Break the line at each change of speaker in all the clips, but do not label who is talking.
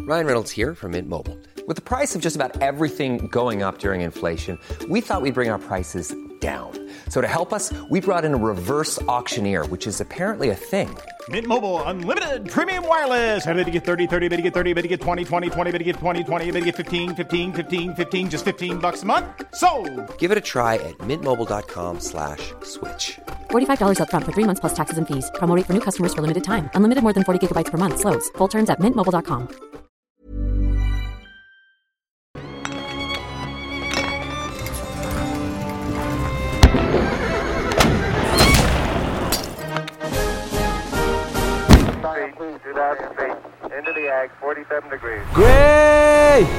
Ryan Reynolds here from Mint Mobile. With the price of just about everything going up during inflation, we thought we'd bring our prices down. So to help us, we brought in a reverse auctioneer, which is apparently a thing.
Mint Mobile Unlimited Premium Wireless. How to get 30, 30, how to get 30, how to get 20, 20, 20, how to get 20, 20, how to get 15, 15, 15, 15, just $15 a month? Sold!
Give it a try at mintmobile.com/switch.
$45 up front for 3 months plus taxes and fees. Promo rate for new customers for limited time. Unlimited more than 40 gigabytes per month. Slows full terms at mintmobile.com.
Into the ag, 47 degrees.
¡Güey!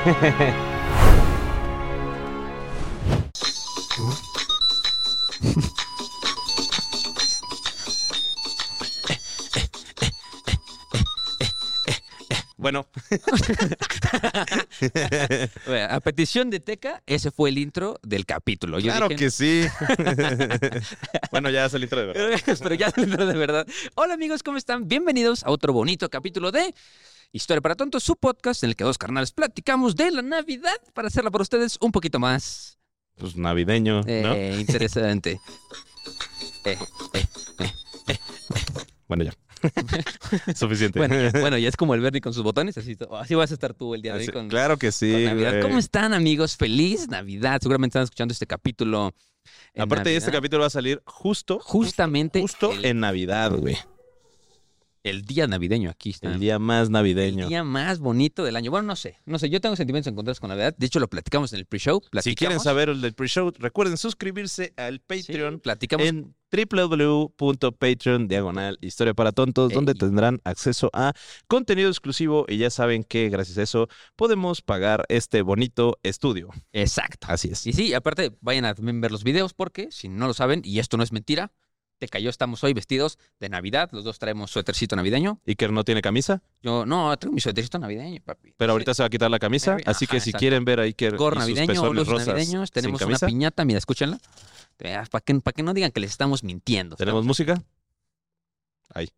Bueno.
A petición de Teca, ese fue el intro del capítulo. Yo
Claro
dije,
que sí. Bueno, ya es el intro de verdad.
pero ya el intro de verdad. Hola amigos, ¿cómo están? Bienvenidos a otro bonito capítulo de Historia para Tontos, su podcast en el que dos carnales platicamos de la Navidad para hacerla para ustedes un poquito más
Pues navideño, ¿no?
interesante.
Bueno, ya. Suficiente.
Bueno, ya es como el Bernie con sus botones, así vas a estar tú el día de hoy con
Claro que sí.
con Navidad.
Güey.
¿Cómo están, amigos? Feliz Navidad. Seguramente están escuchando este capítulo en
Aparte,
Navidad.
este capítulo va a salir
Justamente
en Navidad, güey.
el día navideño. Aquí está.
El día más navideño.
El día más bonito del año. Bueno, no sé. Yo tengo sentimientos encontrados con Navidad. De hecho, lo platicamos en el pre-show.
Si quieren saber el del pre-show, recuerden suscribirse al Patreon
platicamos.
en www.patreon/Historia para Tontos, donde tendrán acceso a contenido exclusivo y ya saben que gracias a eso podemos pagar este bonito estudio.
Exacto.
Así es.
Y sí, aparte, vayan a también ver los videos porque, si no lo saben, y esto no es mentira, Teca y yo estamos hoy vestidos de Navidad. Los dos traemos suétercito navideño.
Iker no tiene camisa,
Yo no traigo mi suétercito navideño, papi.
pero ahorita se va a quitar la camisa,
Merry-
así que
ajá,
si
exacto.
quieren ver a Iker
Gorro
y sus
navideño,
pezones
blues
rosas
navideños.
sin
Tenemos una
camisa.
piñata, mira, escúchenla. Para que no digan que les estamos mintiendo.
¿Tenemos música?
Ay.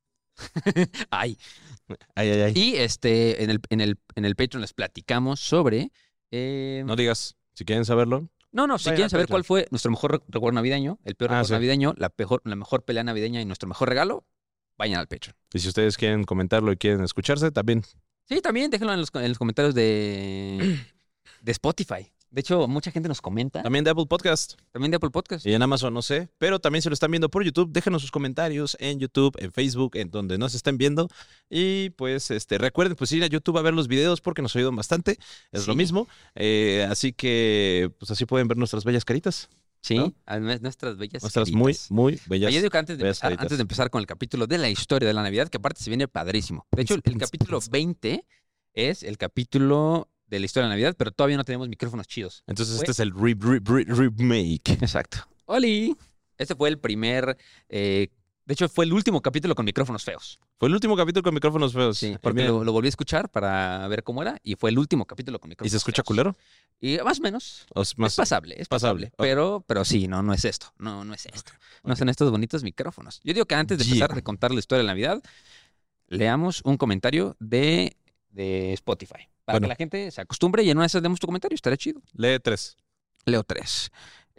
Ay, ay, ay.
Y en el Patreon les platicamos sobre.
No digas, si quieren saberlo.
Si
vayan
quieren
al
saber
Patreon.
cuál fue nuestro mejor recuerdo navideño, el peor recuerdo
sí.
navideño, la mejor pelea navideña y nuestro mejor regalo, vayan al Patreon.
Y si ustedes quieren comentarlo y quieren escucharse, también.
Sí, también déjenlo en los comentarios de Spotify. De hecho, mucha gente nos comenta.
También de Apple Podcast.
También de Apple Podcast.
Y en Amazon, no sé. Pero también si lo están viendo por YouTube, déjenos sus comentarios en YouTube, en Facebook, en donde nos estén viendo. Y pues recuerden pues ir a YouTube a ver los videos porque nos ayudan bastante. Es
Sí.
lo mismo. Así que pues así pueden ver nuestras bellas caritas.
Sí,
¿no?
nuestras bellas
Nuestras
caritas.
muy bellas.
Yo digo que antes de
bellas caritas.
empezar con el capítulo de la historia de la Navidad, que aparte se viene padrísimo. De hecho, el capítulo 20 es el capítulo de la historia de la Navidad, pero todavía no tenemos micrófonos chidos.
Entonces
Fue-
este es el remake.
Exacto. ¡Holi! Este fue el primer... de hecho, fue el último capítulo con micrófonos feos.
Fue el último capítulo con micrófonos feos.
Sí,
Y
porque
miren,
lo volví a escuchar para ver cómo era y fue el último capítulo con micrófonos
¿y se escucha
feos.
culero?
Y más o menos.
¿O es más
Es pasable, es
pasable?
pasable. Pero sí, no es esto. No es esto. No son estos bonitos micrófonos. Yo digo que antes de empezar
Yeah.
de contar la historia de la Navidad, leamos un comentario de Spotify. Para
Bueno.
que la gente se acostumbre y en una de esas demos tu comentario. Estaría chido.
Lee 3.
Leo 3.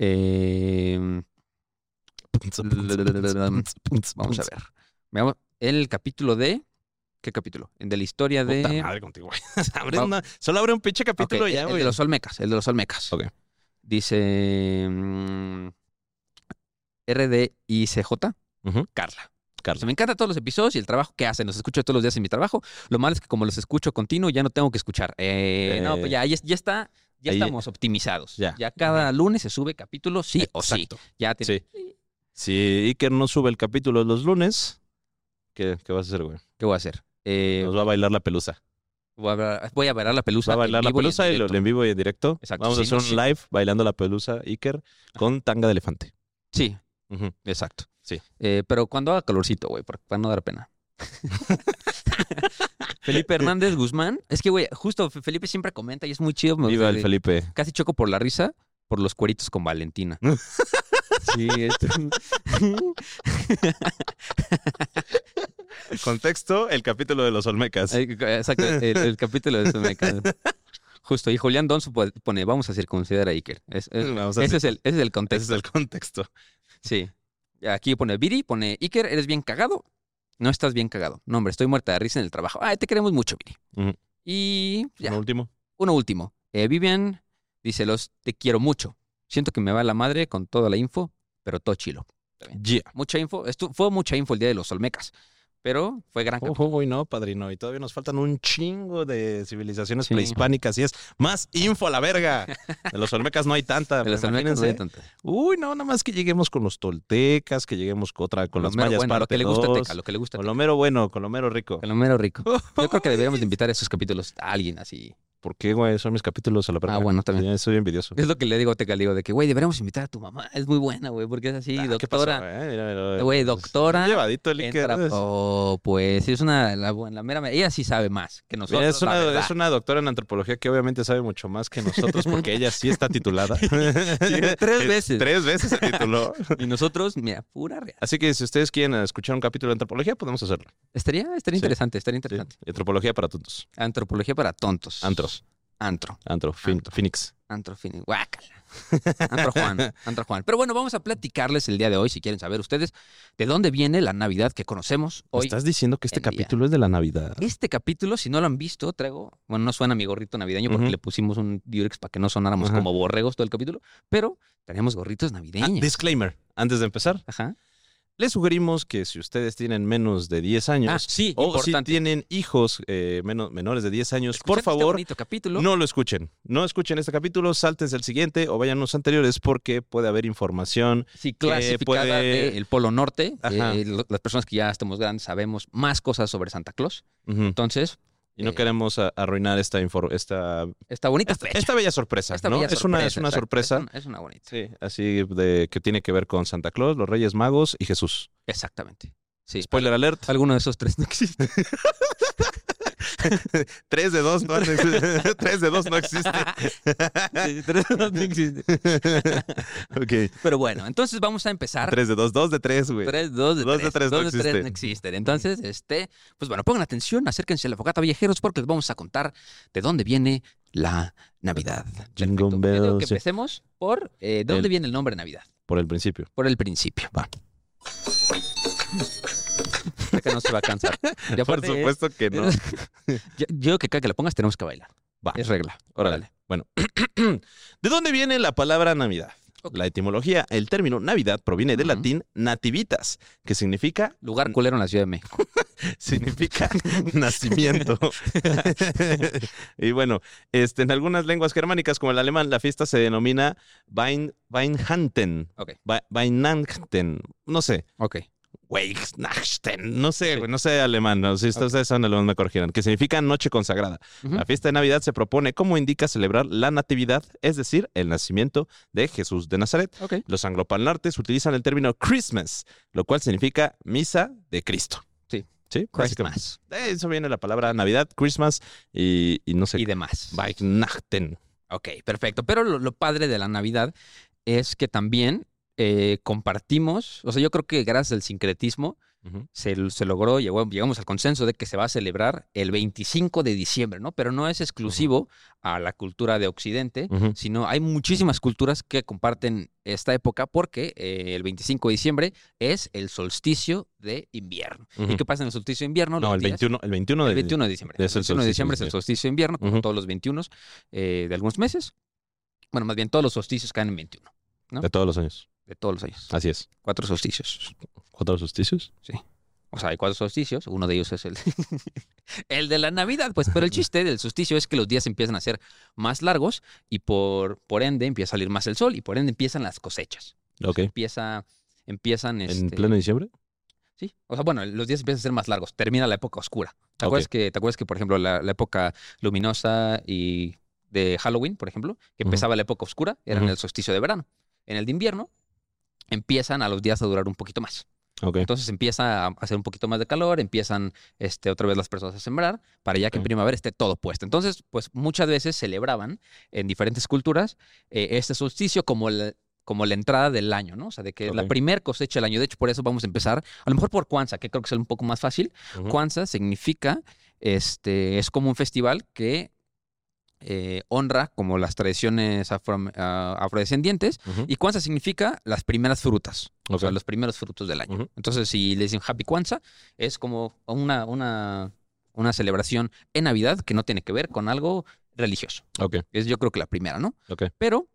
Vamos a ver. Veamos el capítulo de... ¿Qué capítulo? El de la historia de...
Puta madre contigo, güey.
Va-
Solo abre un pinche capítulo
Ok,
y ya,
el
güey.
de los Olmecas. El de los Olmecas.
Ok.
Dice... RDICJ.
Ujú.
Carla.
Carla.
Me encantan todos los episodios y el trabajo que hacen. Los escucho todos los días en mi trabajo. Lo malo es que como los escucho continuo, ya no tengo que escuchar. No, pues ya está. Ya
ahí-
estamos optimizados.
Ya.
Ya cada lunes se sube capítulo, sí o sí.
Exacto.
Ya tiene-
Sí. Si Iker no sube el capítulo los lunes, ¿qué vas a hacer, güey?
¿Qué voy a hacer?
Nos va a bailar la pelusa.
Voy a bailar la pelusa.
Va a bailar
en
la
vivo y en
pelusa y
directo.
en vivo y en directo.
Exacto,
Vamos a
sí,
hacer
sí.
un live bailando la pelusa, Iker, con tanga de elefante.
Sí,
Ujú.
exacto.
Sí.
Pero cuando haga calorcito, güey, para no dar pena. Felipe Hernández Guzmán. Es que, güey, justo Felipe siempre comenta y es muy chido. me
Viva
gusta,
el Felipe.
Casi choco por la risa por los cueritos con Valentina. Sí, esto.
Contexto, el capítulo de los Olmecas.
Exacto, el capítulo de Olmecas. Justo, y Julián Donzo pone, vamos a circuncidar a Iker. Ese es el contexto.
Ese es el contexto.
Sí. Aquí pone Viri, pone Iker, ¿eres bien cagado? No estás bien cagado. No, hombre, estoy muerta de risa en el trabajo. Ay, te queremos mucho, Viri.
Ujú.
Y ya.
Uno último.
Vivian dice, te quiero mucho. Siento que me va la madre con toda la info, pero todo chilo.
Yeah.
Mucha info. Fue mucha info el día de los Olmecas, pero fue gran capítulo.
Uy, no, padrino. Y todavía nos faltan un chingo de civilizaciones
Sí.
prehispánicas y es más info a la verga. De los Olmecas no hay tanta.
De los Olmecas no hay tanta.
Uy, no, nada más que lleguemos con los toltecas, que lleguemos con los
mero
mayas
bueno, lo
parte
que le gusta a
2,
Teca, lo que le gusta a
con lo mero bueno, con lo mero rico.
Con lo mero rico. Yo creo que deberíamos de invitar a esos capítulos a alguien así.
¿Por qué, güey? Son mis capítulos a la verga.
Ah, bueno, también.
Sí, soy envidioso.
Es lo que le digo a Teca, le digo de que, güey, deberíamos invitar a tu mamá. Es muy buena, güey, porque es así,
¿Qué pasó,
doctora.
Mira,
Güey, doctora.
Llevadito el Iker.
Pues es la mera. Ella sí sabe más que nosotros.
Mira,
la verdad.
es una doctora en antropología que obviamente sabe mucho más que nosotros porque ella sí está titulada.
3 veces.
3 veces se tituló.
Y nosotros, mira, pura real.
Así que si ustedes quieren escuchar un capítulo de antropología, podemos hacerlo.
Estaría interesante, estaría
Sí.
interesante.
Antropología para tontos.
Antropología para tontos.
Antros.
Antro.
Phoenix.
Antro Phoenix. Guácala. Antro Juan. Pero bueno, vamos a platicarles el día de hoy, si quieren saber ustedes, de dónde viene la Navidad que conocemos hoy.
¿Estás diciendo que este
en día.
capítulo es de la Navidad?
Este capítulo, si no lo han visto, bueno, no suena mi gorrito navideño porque
Ujú.
le pusimos un Durex para que no sonáramos
Ajá.
como borregos todo el capítulo, pero tenemos gorritos navideños.
Disclaimer. Antes de empezar,
Ajá.
les sugerimos que si ustedes tienen menos de 10 años
Sí,
o
importante.
si tienen hijos menores de 10 años,
Escuchando
por
este
favor,
bonito capítulo.
no lo escuchen. No escuchen este capítulo, sáltense el siguiente o vayan a los anteriores porque puede haber información.
Sí, clasificada
puede-
del Polo Norte.
Ajá.
Las personas que ya estamos grandes sabemos más cosas sobre Santa Claus.
Ujú.
Entonces,
Y no queremos arruinar esta
esta bonita fecha.
esta bella sorpresa,
Esta
¿no?
bella
Es una
sorpresa, exacto.
sorpresa.
Es una bonita.
Sí, así que tiene que ver con Santa Claus, los Reyes Magos y Jesús.
Exactamente. Sí.
Spoiler alert.
Alguno de esos tres no existe.
3 de 2 no, 3 de 2 no existe.
Sí, tres no existe.
Ok.
Pero bueno, entonces vamos a empezar.
3 de 2, 2 de 3, güey.
2 de 3.
2 de 3 no
2 de 3
existe.
no existen. Entonces, pues bueno, pongan atención, acérquense a la fogata, viajeros, porque les vamos a contar de dónde viene la Navidad.
Jingle
Perfecto. Yo digo
bells,
que
sí.
empecemos por ¿de dónde viene el nombre Navidad?
Por el principio.
Por el principio. Va. Sé que no se va a cansar. Y
Por
aparte,
supuesto que no.
yo digo que cada que la pongas tenemos que bailar.
Va.
Es regla.
Órale. Bueno, ¿de dónde viene la palabra Navidad?
Ok.
La etimología, el término Navidad proviene del
Ujú.
latín nativitas, que significa
Lugar culero en la Ciudad de México.
significa nacimiento. Y bueno, en algunas lenguas germánicas como el alemán, la fiesta se denomina Weihnachten.
Ok.
Weihnachten, no sé.
Ok.
Weihnachten, no sé,
Sí.
güey, no sé alemán. No, si ustedes saben alemán me corrigirán. Que significa noche consagrada.
Ujú.
La fiesta de Navidad se propone, como indica, celebrar la natividad, es decir, el nacimiento de Jesús de Nazaret.
Ok.
Los angloparlantes utilizan el término Christmas, lo cual significa misa de Cristo.
Sí.
Sí, básicamente.
Christmas.
De eso viene la palabra Navidad, Christmas y no sé.
Y demás.
Weihnachten.
Ok, perfecto. Pero lo padre de la Navidad es que también compartimos, o sea, yo creo que gracias al sincretismo
Ujú.
se logró, llegamos al consenso de que se va a celebrar el 25 de diciembre, ¿no? Pero no es exclusivo a la cultura de Occidente,
Ujú.
sino hay muchísimas culturas que comparten esta época porque el 25 de diciembre es el solsticio de invierno.
Ujú.
¿Y qué pasa en el solsticio de invierno?
No,
Los
el
días-
21, el 21 de
el 21 de diciembre.
es
El
el
21 de diciembre es
solsticio,
el
sí.
solsticio de invierno, como
Ujú.
todos los 21 de algunos meses. Bueno, más bien todos los solsticios caen en 21, ¿no?
de todos los años.
de todos los años.
Así es.
4 solsticios.
¿4 solsticios?
O sea, hay 4 solsticios. Uno de ellos es el, el de la Navidad. Pues, pero el chiste del solsticio es que los días empiezan a ser más largos y por ende empieza a salir más el sol y por ende empiezan las cosechas.
Ok.
Empiezan
¿En pleno diciembre?
Sí. O sea, bueno, los días empiezan a ser más largos. Termina la época oscura. ¿Te
Ok.
acuerdas que, por ejemplo, la época luminosa y de Halloween, por ejemplo, que
Ujú.
empezaba la época oscura, era en
Ujú.
el solsticio de verano. En el de invierno empiezan a los días a durar un poquito más.
Ok.
Entonces empieza a hacer un poquito más de calor, empiezan otra vez las personas a sembrar para ya que en
Ok.
primavera esté todo puesto. Entonces, pues muchas veces celebraban en diferentes culturas este solsticio como como la entrada del año, ¿no? O sea, de que la
Ok.
primer cosecha del año. De hecho, por eso vamos a empezar, a lo mejor por Kwanzaa, que creo que es un poco más fácil.
Ujú.
Kwanzaa significa, es como un festival que honra como las tradiciones afrodescendientes.
Ujú.
Y Kwanzaa significa las primeras frutas, o
Ok.
sea, los primeros frutos del año.
Ujú.
Entonces, si le dicen Happy Kwanzaa, es como una celebración en Navidad que no tiene que ver con algo religioso.
Ok,
Es yo creo que la primera, ¿no?
ok.
Pero,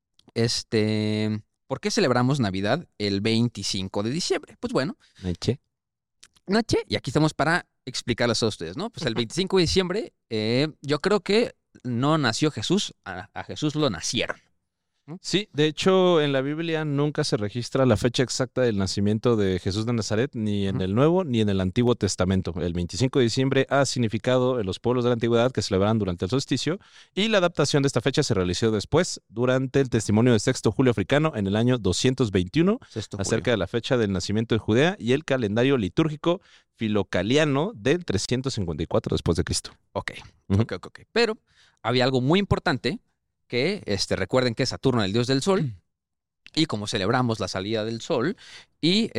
¿por qué celebramos Navidad el 25 de diciembre? Pues bueno,
Eche.
noche, y aquí estamos para explicarles a ustedes, ¿no? Pues el 25 de diciembre, yo creo que no nació Jesús, a Jesús lo nacieron.
Sí, de hecho, en la Biblia nunca se registra la fecha exacta del nacimiento de Jesús de Nazaret, ni en
Ujú.
el Nuevo ni en el Antiguo Testamento. El 25 de diciembre ha significado en los pueblos de la antigüedad que celebraban durante el solsticio, y la adaptación de esta fecha se realizó después, durante el testimonio de Sexto Julio Africano en el año 221, acerca de la fecha del nacimiento de Judea y el calendario litúrgico filocaliano del 354 después de Cristo.
Ok,
Ujú.
ok. Pero había algo muy importante que recuerden que es Saturno, el dios del sol, y como celebramos la salida del sol, y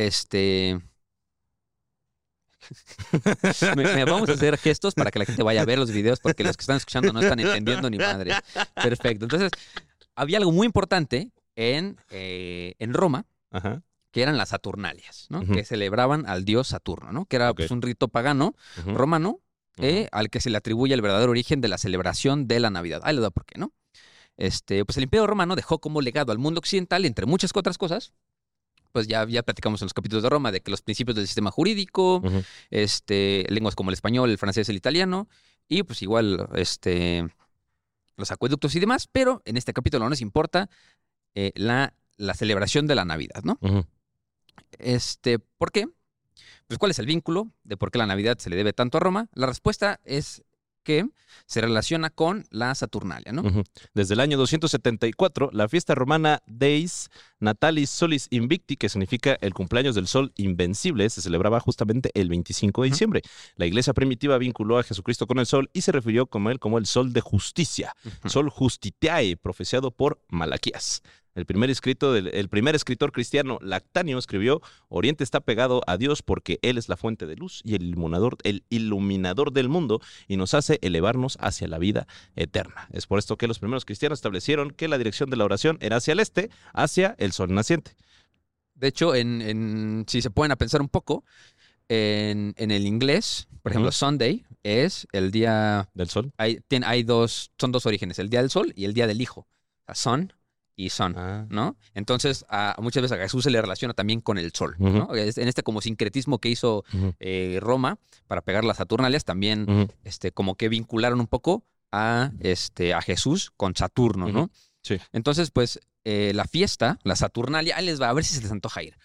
vamos a hacer gestos para que la gente vaya a ver los videos, porque los que están escuchando no están entendiendo ni madre. Perfecto. Entonces, había algo muy importante en Roma,
Ajá.
que eran las Saturnalias, ¿no?
Ujú.
Que celebraban al dios Saturno, ¿no? Que era
Ok.
pues, un rito pagano
Ujú.
romano,
Ujú.
al que se le atribuye el verdadero origen de la celebración de la Navidad. Ahí les da por qué, ¿no? Pues el Imperio Romano dejó como legado al mundo occidental, entre muchas otras cosas, pues ya platicamos en los capítulos de Roma, de que los principios del sistema jurídico,
Ujú.
lenguas como el español, el francés, el italiano, y pues igual los acueductos y demás, pero en este capítulo no nos importa la celebración de la Navidad, ¿no?
Ujú.
¿Por qué? Pues ¿cuál es el vínculo de por qué la Navidad se le debe tanto a Roma? La respuesta es que se relaciona con la Saturnalia, ¿no?
Ujú. Desde el año 274, la fiesta romana Deis Natalis Solis Invicti, que significa el cumpleaños del sol invencible, se celebraba justamente el 25 de
Ujú.
diciembre. La iglesia primitiva vinculó a Jesucristo con el sol y se refirió como el sol de justicia,
Ujú.
sol justitiae, profeciado por Malaquías. El primer escritor cristiano, Lactanio, escribió: Oriente está pegado a Dios porque Él es la fuente de luz y el iluminador del mundo, y nos hace elevarnos hacia la vida eterna. Es por esto que los primeros cristianos establecieron que la dirección de la oración era hacia el este, hacia el sol naciente.
De hecho, si se pueden a pensar un poco, en el inglés, por ejemplo,
Ujú.
Sunday es el día.
¿Del sol?
Son dos orígenes, el día del sol y el día del hijo. O sea, son y son,
Ah.
¿no? Entonces, muchas veces a Jesús se le relaciona también con el sol,
Ujú.
¿no? En este como sincretismo que hizo
Ujú.
Roma para pegar las Saturnalias, también
Ujú.
como que vincularon un poco a Jesús con Saturno, ¿no?
Ujú. Sí.
Entonces, pues, la fiesta, la Saturnalia, ahí les va, a ver si se les antoja ir.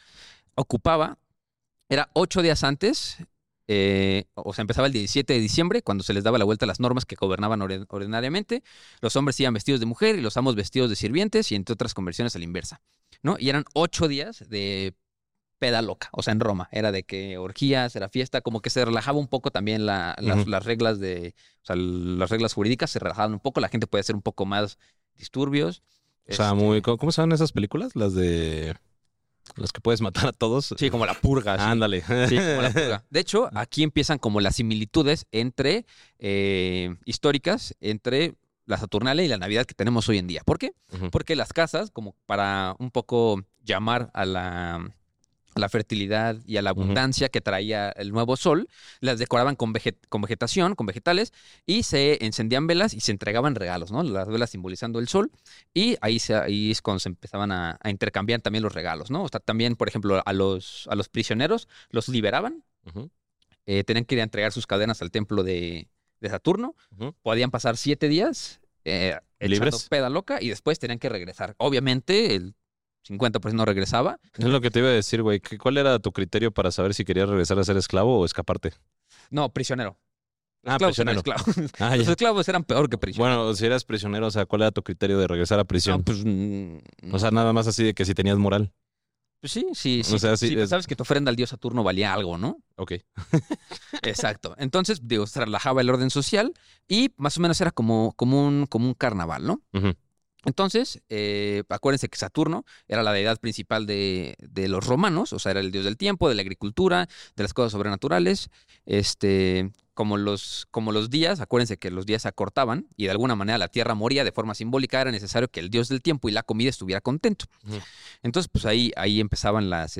Era 8 días antes, o sea, empezaba el 17 de diciembre, cuando se les daba la vuelta a las normas que gobernaban ordinariamente. Los hombres iban vestidos de mujer y los amos vestidos de sirvientes, y entre otras conversiones a la inversa, ¿no? Y eran 8 días de peda loca, o sea, en Roma. Era de que orgías, era fiesta, como que se relajaba un poco también
Ujú.
las reglas las reglas jurídicas se relajaban un poco, la gente puede hacer un poco más disturbios.
O sea, ¿cómo se llaman esas películas? Las que puedes matar a todos.
Sí, como la purga. Sí.
Ándale.
Sí, como la purga. De hecho, aquí empiezan como las similitudes históricas entre la Saturnalia y la Navidad que tenemos hoy en día. ¿Por qué?
Ujú.
Porque las casas, como para un poco llamar a la fertilidad y a la abundancia que traía el nuevo sol, las decoraban con vegetación, con vegetales, y se encendían velas y se entregaban regalos, ¿no? Las velas simbolizando el sol, y ahí es cuando se empezaban a intercambiar también los regalos, ¿no? O sea, también, por ejemplo, a los prisioneros los liberaban,
Ujú.
tenían que ir a entregar sus cadenas al templo de Saturno,
Ujú.
podían pasar 7 días echando
¿Libres?
peda loca, y después tenían que regresar. Obviamente, el 50% regresaba.
Es lo que te iba a decir, güey. ¿Cuál era tu criterio para saber si querías regresar a ser esclavo o escaparte?
No, prisionero.
Ah,
Esclavos eran
prisionero.
esclavos.
Ah,
Los
ya.
esclavos eran peor que prisioneros.
Bueno, si eras prisionero, o sea, ¿cuál era tu criterio de regresar a prisión?
No, pues,
O sea, nada más así de que si tenías moral.
pues sí.
o sea, sí, es-
Sabes que tu ofrenda al dios Saturno valía algo, ¿no?
Ok.
Exacto. Entonces, digo, se relajaba el orden social y más o menos era como un carnaval, ¿no?
Ujú.
Entonces, acuérdense que Saturno era la deidad principal de los romanos, o sea, era el dios del tiempo, de la agricultura, de las cosas sobrenaturales. Como los días, acuérdense que los días se acortaban y de alguna manera la Tierra moría de forma simbólica, era necesario que el dios del tiempo y la comida estuviera contento.
Ujú.
Entonces, pues ahí empezaban las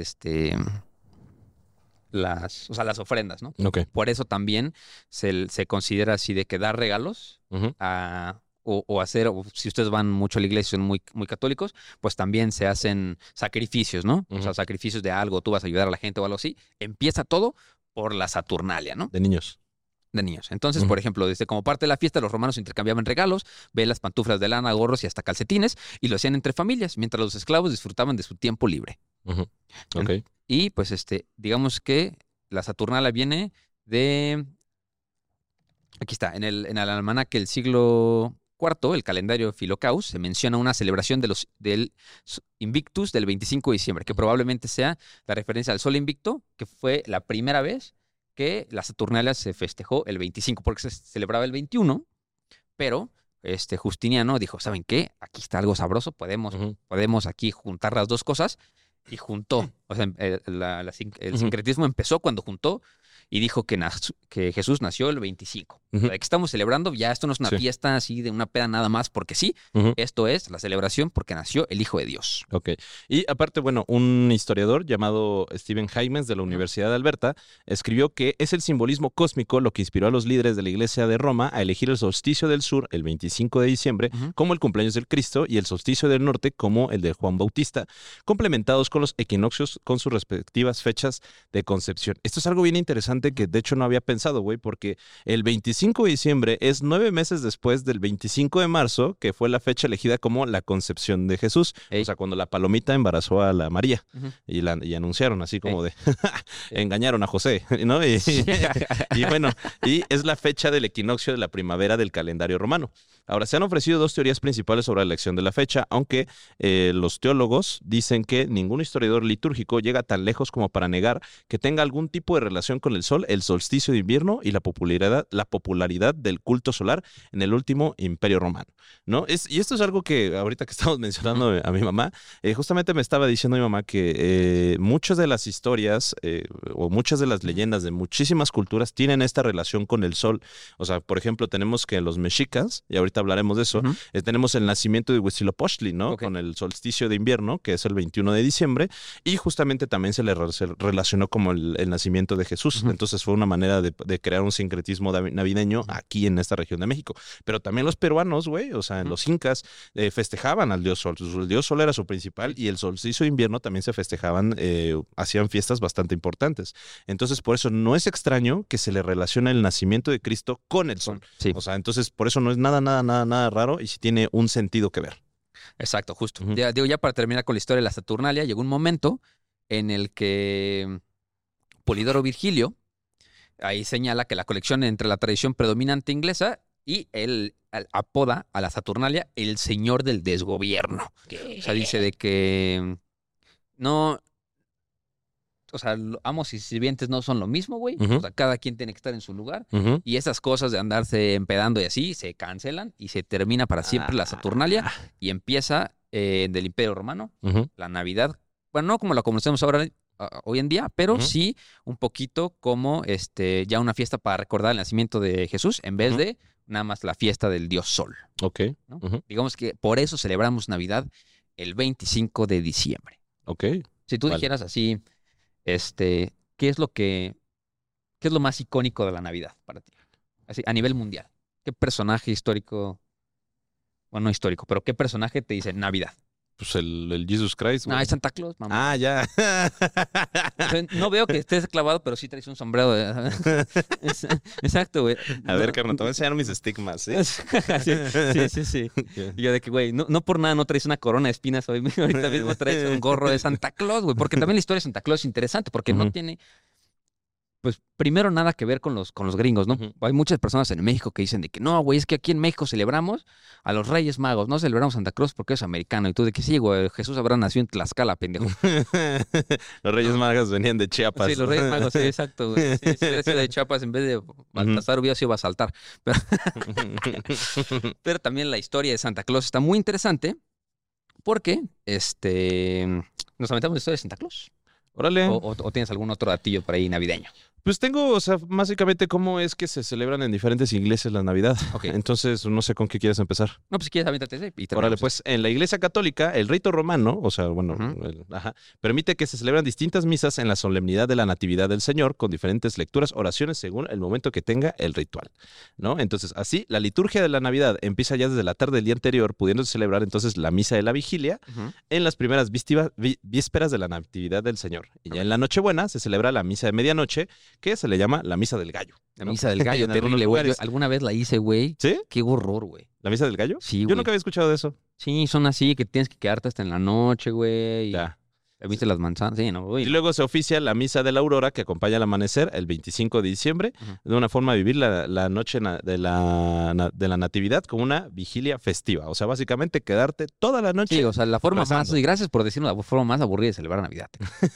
ofrendas, ¿no?
Ok.
Por eso también se considera así de que dar regalos
Ujú.
o hacer, o si ustedes van mucho a la iglesia, son muy, muy católicos, pues también se hacen sacrificios, ¿no? O sea,
Ujú.
sacrificios de algo, tú vas a ayudar a la gente o algo así. Empieza todo por la Saturnalia, ¿no?
De niños.
De niños. Entonces,
Ujú.
por ejemplo, desde como parte de la fiesta, los romanos intercambiaban regalos, velas, pantuflas de lana, gorros y hasta calcetines, y lo hacían entre familias, mientras los esclavos disfrutaban de su tiempo libre.
Ujú. Ok.
Y pues digamos que la Saturnalia viene de... Aquí está, en el almanaque del siglo IV, el calendario Filocaus, se menciona una celebración del Invictus del 25 de diciembre, que probablemente sea la referencia al Sol Invicto, que fue la primera vez que la Saturnalia se festejó el 25, porque se celebraba el 21, pero Justiniano dijo, ¿saben qué? Aquí está algo sabroso,
Ujú.
podemos aquí juntar las dos cosas, y juntó. O sea, el sincretismo empezó cuando juntó y dijo que Jesús nació el 25.
Ujú.
O sea, que estamos celebrando, ya esto no es una
Sí.
fiesta así de una peda nada más porque sí,
Ujú.
esto es la celebración porque nació el Hijo de Dios.
Ok. Y aparte, bueno, un historiador llamado Stephen Hymes de la Universidad de Alberta escribió que es el simbolismo cósmico lo que inspiró a los líderes de la Iglesia de Roma a elegir el solsticio del sur, el 25 de diciembre,
Ujú.
como el cumpleaños del Cristo y el solsticio del norte como el de Juan Bautista, complementados con los equinoccios con sus respectivas fechas de concepción. Esto es algo bien interesante que de hecho no había pensado, güey, porque el 25 de diciembre es 9 meses después del 25 de marzo, que fue la fecha elegida como la concepción de Jesús.
Ey.
O sea, cuando la palomita embarazó a la María
Ujú.
y anunciaron así como de
Ey.
engañaron a José, ¿no? Y bueno, y es la fecha del equinoccio de la primavera del calendario romano. Ahora, se han ofrecido dos teorías principales sobre la elección de la fecha, aunque los teólogos dicen que ningún historiador litúrgico llega tan lejos como para negar que tenga algún tipo de relación con el sol, el solsticio de invierno y la popularidad del culto solar en el último imperio romano, ¿no? Y esto es algo que ahorita que estamos mencionando a mi mamá, justamente me estaba diciendo mi mamá que muchas de las historias o muchas de las leyendas de muchísimas culturas tienen esta relación con el sol. O sea, por ejemplo, tenemos que los mexicas, y ahorita hablaremos de eso,
Ujú.
tenemos el nacimiento de Huitzilopochtli, ¿no?
Ok.
Con el solsticio de invierno, que es el 21 de diciembre, y justamente también se relacionó como el nacimiento de Jesús.
Ujú.
Entonces fue una manera de crear un sincretismo navideño aquí en esta región de México. Pero también los peruanos, güey, o sea, en los incas, festejaban al dios sol. El dios sol era su principal y el solsticio de invierno también se festejaban, hacían fiestas bastante importantes. Entonces, por eso no es extraño que se le relacione el nacimiento de Cristo con el sol.
Sí,
O sea, entonces por eso no es nada raro y sí tiene un sentido que ver.
exacto, justo.
Ujú.
Ya para terminar con la historia de la Saturnalia, llegó un momento en el que Polidoro Virgilio ahí señala que la conexión entre la tradición predominante inglesa y él apoda a la Saturnalia el señor del desgobierno. O sea, dice de que no, o sea, amos y sirvientes no son lo mismo, güey.
Ujú.
O sea, cada quien tiene que estar en su lugar.
Ujú.
Y esas cosas de andarse empedando y así se cancelan y se termina para siempre la Saturnalia y empieza del Imperio Romano,
Ujú.
la Navidad. Bueno, no como la conocemos ahora hoy en día, pero
Ujú.
sí un poquito como ya una fiesta para recordar el nacimiento de Jesús en vez
Ujú.
de nada más la fiesta del Dios Sol,
Ok.
¿no?
Ujú.
Digamos que por eso celebramos Navidad el 25 de diciembre.
Ok.
Si tú
Vale.
dijeras así, ¿qué es lo más icónico de la Navidad para ti? Así, a nivel mundial. ¿Qué personaje histórico, bueno, no histórico, pero qué personaje te dice Navidad?
Pues el Jesus Christ,
No,
güey.
es Santa Claus, mamá.
Ah, ya.
O sea, no veo que estés clavado, pero sí traes un sombrero. Exacto, güey.
A ver, carnal, te voy a enseñar mis estigmas, ¿eh?
Sí. Y yo de que, güey, no por nada no traes una corona de espinas hoy. Ahorita mismo traes un gorro de Santa Claus, güey. Porque también la historia de Santa Claus es interesante, porque no
Ujú.
tiene pues primero nada que ver con los gringos, ¿no?
Ujú.
Hay muchas personas en México que dicen de que no, güey, es que aquí en México celebramos a los Reyes Magos, no celebramos Santa Claus porque es americano. Y tú de que sí, güey, Jesús habrá nacido en Tlaxcala, pendejo.
Los Reyes Magos venían de Chiapas.
Sí, los Reyes Magos, sí, exacto, güey. Sí, si hubiera sido de Chiapas en vez de Baltasar hubiera sido Basaltar. Pero también la historia de Santa Claus está muy interesante porque, nos aventamos la historia de Santa Claus.
Órale.
¿O tienes algún otro datillo por ahí navideño?
Pues tengo, o sea, básicamente cómo es que se celebran en diferentes iglesias la Navidad.
Ok.
Entonces, no sé con qué quieres empezar.
No, pues si quieres, aviéntate ese y
Órale,
terminamos.
pues en la Iglesia Católica, el rito romano, o sea, bueno,
Ujú.
permite que se celebran distintas misas en la solemnidad de la Natividad del Señor con diferentes lecturas, oraciones según el momento que tenga el ritual, ¿no? Entonces, así, la liturgia de la Navidad empieza ya desde la tarde del día anterior, pudiéndose celebrar entonces la misa de la vigilia
Ujú.
en las primeras vísperas de la Natividad del Señor. Y ya en la Nochebuena se celebra la misa de medianoche, que se le llama la misa del gallo.
La
¿no?
misa del gallo,
En algunos
terrible, güey. Yo
lugares.
alguna vez la hice, güey.
¿Sí?
Qué horror, güey.
¿La misa del gallo?
Sí,
Yo
güey.
nunca había escuchado de eso.
Sí, son así, que tienes que quedarte hasta en la noche, güey.
Ya.
¿Viste las manzanas? Sí, no, güey.
Y luego se oficia la misa de la aurora que acompaña al amanecer el 25 de diciembre,
Ujú.
de una forma de vivir la noche de la natividad como una vigilia festiva. O sea, básicamente quedarte toda la noche.
Sí, o sea, la forma más,
rezando.
y gracias por decirlo, la forma más aburrida de celebrar Navidad.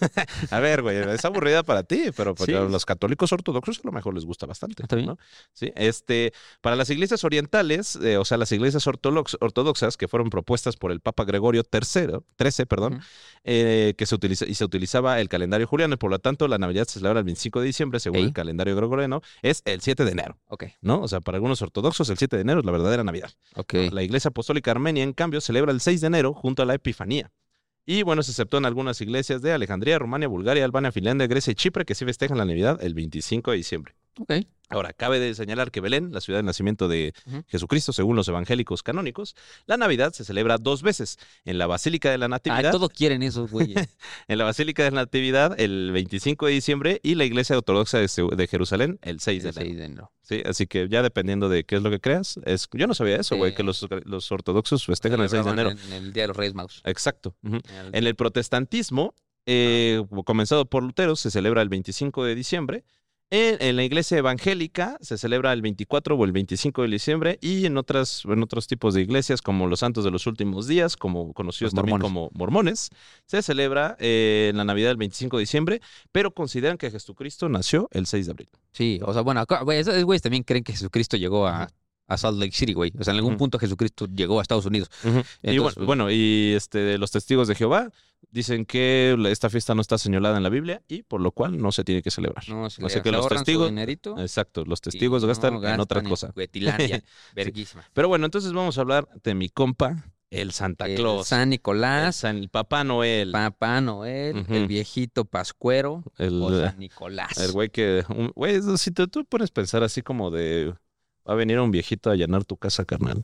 A ver, güey, es aburrida para ti, pero pues,
Sí.
a los católicos ortodoxos a lo mejor les gusta bastante.
Está bien.
¿no? Sí, para las iglesias orientales, o sea, las iglesias ortodoxas que fueron propuestas por el Papa Gregorio XIII, perdón,
Ujú.
que se utilizaba el calendario juliano, y por lo tanto la Navidad se celebra el 25 de diciembre, según
Ey.
el calendario gregoriano, es el 7 de enero,
Ok,
¿no? O sea, para algunos ortodoxos el 7 de enero es la verdadera Navidad.
ok.
La Iglesia Apostólica Armenia, en cambio, celebra el 6 de enero junto a la Epifanía. Y bueno, se exceptúan algunas iglesias de Alejandría, Rumania, Bulgaria, Albania, Finlandia, Grecia y Chipre que sí festejan la Navidad el 25 de diciembre.
Ok.
Ahora, cabe de señalar que Belén, la ciudad de nacimiento de
Ujú.
Jesucristo, según los evangélicos canónicos, la Navidad se celebra 2 veces, en la Basílica de la
Ah,
Natividad,
todo quieren esos, güey.
en la Basílica de la Natividad el 25 de diciembre y la Iglesia Ortodoxa de Jerusalén el 6 de
El
enero.
6 de enero.
Sí, así que ya dependiendo de qué es lo que creas, yo no sabía eso, güey,
Sí.
que los ortodoxos festejan el 6 de enero.
En el Día de los Reyes Magos.
Exacto. Ujú.
El-
En el protestantismo, comenzado por Lutero, se celebra el 25 de diciembre. En la iglesia evangélica se celebra el 24 o el 25 de diciembre, y en otros tipos de iglesias, como los Santos de los Últimos Días, como conocidos
Los
también
mormones.
como mormones, se celebra en la Navidad el 25 de diciembre, pero consideran que Jesucristo nació el 6 de abril.
Sí, o sea, bueno, acá, güey, esos güeyes también creen que Jesucristo llegó a Salt Lake City, güey. O sea, en algún
Ujú.
punto Jesucristo llegó a Estados Unidos.
Y
Entonces,
bueno, y los testigos de Jehová dicen que esta fiesta no está señalada en la Biblia y por lo cual no se tiene que celebrar.
no, se
Así
le
que los
ahorran su
testigos,
dinerito
exacto, los
y
testigos
no
gastan en otra cosa.
Huetilandia. Verguísima.
Pero bueno, entonces vamos a hablar de mi compa, el Santa
El
Claus.
San Nicolás,
El Papá Noel.
Papá Noel,
Ujú.
el viejito Pascuero
El-
o San Nicolás.
El güey güey, si tú pones pensar así como de, va a venir un viejito a llenar tu casa, carnal.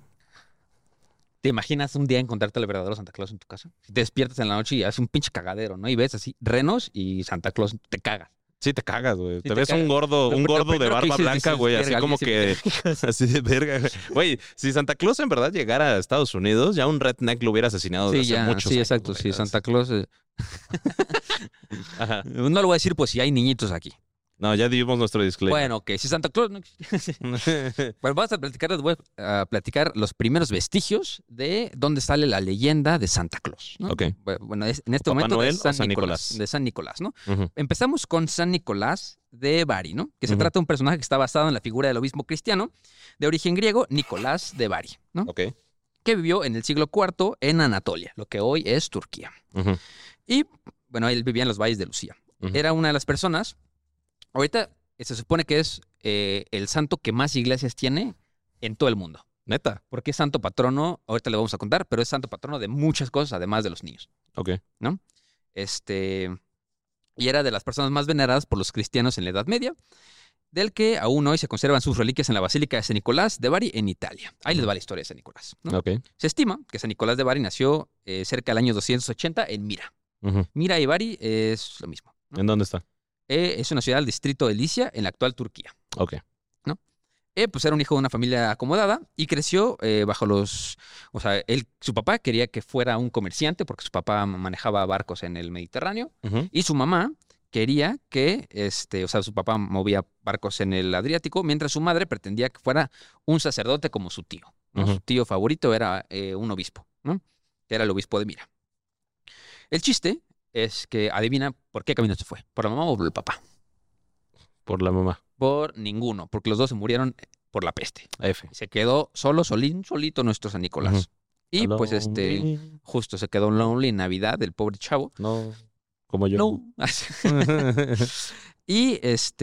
¿Te imaginas un día encontrarte al verdadero Santa Claus en tu casa? Te despiertas en la noche y hace un pinche cagadero, ¿no? Y ves así renos y Santa Claus te caga.
Sí, te cagas, güey.
Sí,
te
te
ves
cagas.
un gordo
Lo
de
primero que
barba
dices,
blanca,
dices,
güey, así
"Verga,
como
alguien
que... Así de verga, güey. Güey, si Santa Claus en verdad llegara a Estados Unidos, ya un redneck lo hubiera asesinado
Sí,
desde hace
ya,
muchos
sí,
años,
exacto,
güey.
sí, Santa Claus.
Ajá.
No lo voy a decir, pues si hay niñitos aquí.
No, ya dimos nuestro disclaimer.
Bueno, que si Santa Claus no existe. Pues vamos a platicar, les voy a platicar los primeros vestigios de dónde sale la leyenda de Santa Claus, ¿no?
Ok.
Bueno, en este
¿Papá
momento
Noel
de
o
San
San
Nicolás,
Nicolás?
de San Nicolás, ¿no?
Ujú.
Empezamos con San Nicolás de Bari, ¿no? Que se
Ujú.
trata de un personaje que está basado en la figura del obispo cristiano de origen griego, Nicolás de Bari, ¿no?
Ok.
Que vivió en el siglo IV en Anatolia, lo que hoy es Turquía.
Ujú.
Y, bueno, él vivía en los valles de Lucía.
Ujú.
Era una de las personas, ahorita se supone que es el santo que más iglesias tiene en todo el mundo.
Neta.
Porque es santo patrono, ahorita le vamos a contar, pero es santo patrono de muchas cosas, además de los niños.
Ok.
Y era de las personas más veneradas por los cristianos en la Edad Media, del que aún hoy se conservan sus reliquias en la Basílica de San Nicolás de Bari, en Italia. Ahí les va la historia de San Nicolás, ¿no?
Ok.
Se estima que San Nicolás de Bari nació cerca del año 280 en Mira.
Ujú.
Mira y Bari es lo mismo. ¿no?
¿En dónde está?
Es una ciudad del distrito de Licia, en la actual Turquía.
Ok.
Pues era un hijo de una familia acomodada y creció bajo los... O sea, su papá quería que fuera un comerciante porque su papá manejaba barcos en el Mediterráneo
Ujú.
y su mamá quería que, o sea, su papá movía barcos en el Adriático, mientras su madre pretendía que fuera un sacerdote como su tío, ¿no?
Ujú.
Su tío favorito era un obispo, ¿no? Que era el obispo de Mira. El chiste es que adivina por qué camino se fue, por la mamá o por el papá.
Por la mamá.
Por ninguno, porque los dos se murieron por la peste.
F.
Se quedó solito nuestro San Nicolás.
Ujú.
Y pues
Lonely.
justo se quedó lonely en Navidad, el pobre chavo.
No, como yo.
No. Y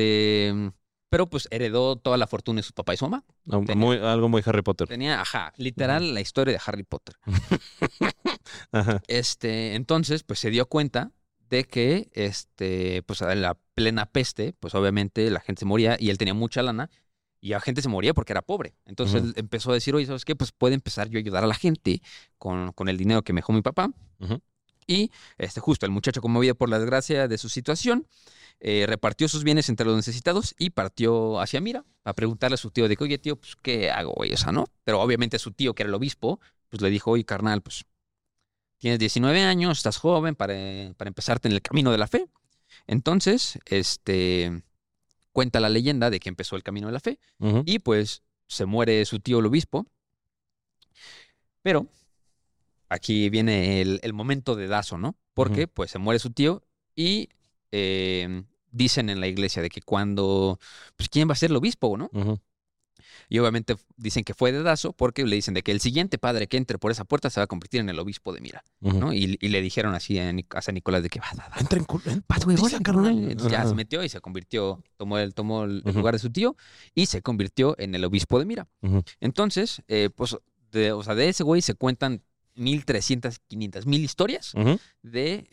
pero pues heredó toda la fortuna de su papá y su mamá.
No,
Tenía-
algo muy Harry Potter.
Tenía, literal la historia de Harry Potter.
Ajá.
Entonces, pues se dio cuenta de que, pues en la plena peste, pues obviamente la gente se moría y él tenía mucha lana y la gente se moría porque era pobre. Entonces
Ujú.
él empezó a decir, oye, ¿sabes qué? Pues puede empezar yo a ayudar a la gente con el dinero que me dejó mi papá.
Ujú.
Y justo el muchacho, conmovido por la desgracia de su situación, repartió sus bienes entre los necesitados y partió hacia Mira a preguntarle a su tío de que, oye, tío, pues, ¿qué hago, güey? O sea, ¿no? Pero obviamente su tío, que era el obispo, pues le dijo, oye, carnal, pues tienes 19 años, estás joven para empezarte en el camino de la fe. Entonces, cuenta la leyenda de que empezó el camino de la fe
Ujú.
y pues se muere su tío el obispo. Pero aquí viene el momento de Dazo, ¿no? Porque pues se muere su tío y dicen en la iglesia de que cuando, pues ¿quién va a ser el obispo, no?
Ujú.
Y obviamente dicen que fue de Dazo porque le dicen de que el siguiente padre que entre por esa puerta se va a convertir en el obispo de Mira,
Ujú.
¿no? Y le dijeron así a San Nicolás de que va,
Entra en culo.
güey,
Putiza,
órale,
carnal.
carnal. Entonces ya
Ajá.
se metió y se convirtió, tomó el
Ujú.
lugar de su tío y se convirtió en el obispo de Mira.
Ujú.
Entonces, pues, o sea, de ese güey se cuentan 1,300, 500,000 historias
Ujú.
de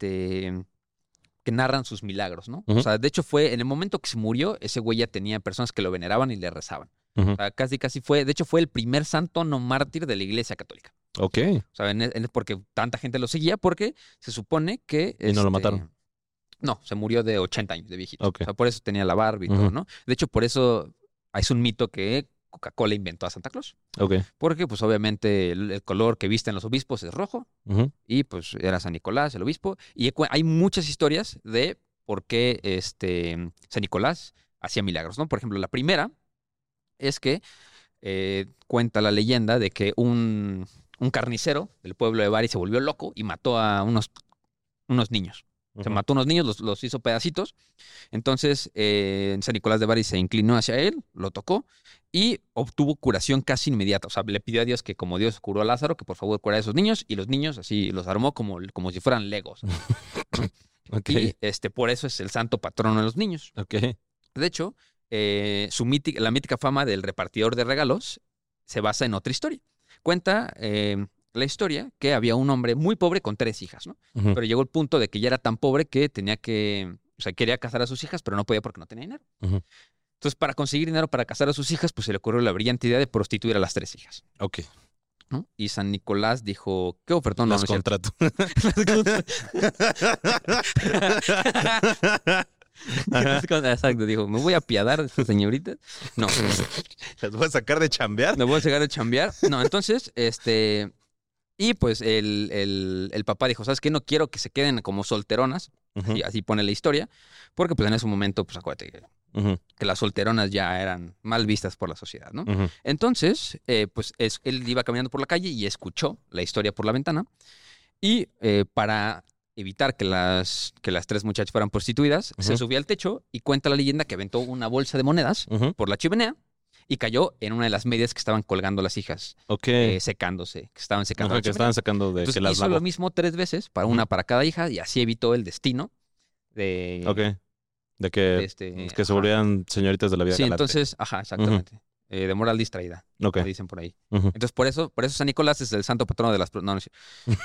que narran sus milagros, ¿no?
Ujú.
O sea, de hecho fue en el momento que se murió, ese güey ya tenía personas que lo veneraban y le rezaban.
Ujú.
O sea, casi fue, de hecho fue el primer santo no mártir de la Iglesia Católica.
Ok.
O sea, porque tanta gente lo seguía, porque se supone que...
¿Y no lo mataron?
No, se murió de 80 años de viejito.
Ok.
O sea, por eso tenía la barba y
Ujú.
todo, ¿no? De hecho, por eso es un mito que Coca-Cola inventó a Santa Claus.
Ok.
Porque, pues, obviamente, el color que visten los obispos es rojo.
Ujú.
Y, pues, era San Nicolás, el obispo. Y hay muchas historias de por qué San Nicolás hacía milagros, ¿no? Por ejemplo, la primera es que cuenta la leyenda de que un carnicero del pueblo de Bari se volvió loco y mató a unos niños. Se
Ujú.
mató a unos niños, los hizo pedacitos. Entonces, San Nicolás de Bari se inclinó hacia él, lo tocó y obtuvo curación casi inmediata. O sea, le pidió a Dios que, como Dios curó a Lázaro, que por favor curara a esos niños. Y los niños así los armó como si fueran legos.
Ok.
Y por eso es el santo patrono de los niños.
Ok.
De hecho, la mítica fama del repartidor de regalos se basa en otra historia. Cuenta la historia que había un hombre muy pobre con 3 hijas, ¿no?
Ujú.
Pero llegó el punto de que ya era tan pobre que quería casar a sus hijas, pero no podía porque no tenía dinero.
Ujú.
Entonces, para conseguir dinero para casar a sus hijas, pues se le ocurrió la brillante idea de prostituir a las 3 hijas,
Ok.
¿no? Y San Nicolás dijo, ¿qué ofertón? No,
Las
no es cierto.
contrato.
Exacto, dijo, me voy a apiadar de estas señoritas. No,
Las voy a sacar de chambear.
me voy a llegar a chambear. No, entonces, y pues el papá dijo, ¿sabes qué? No quiero que se queden como solteronas.
Ujú.
Y así pone la historia. Porque pues en ese momento, pues acuérdate
Ujú.
que las solteronas ya eran mal vistas por la sociedad, ¿no?
Ujú.
Entonces, pues él iba caminando por la calle y escuchó la historia por la ventana. Y para evitar que las 3 muchachas fueran prostituidas, se
Ujú.
subió al techo y cuenta la leyenda que aventó una bolsa de monedas
Ujú.
por la chimenea y cayó en una de las medias que estaban colgando las hijas,
Ok.
secándose, que estaban secando.
Ajá,
la
que
chimenea.
estaban sacando de
Entonces
que las
hizo
lavó.
lo mismo 3 veces, una para cada hija, y así evitó el destino de...
Ok. De que,
de
que se volvieran señoritas de la vida
Sí,
galante.
entonces, exactamente. De moral distraída,
Ok.
le dicen por ahí.
Ujú.
Entonces, por eso San Nicolás es el santo patrono de las... No, no es cierto.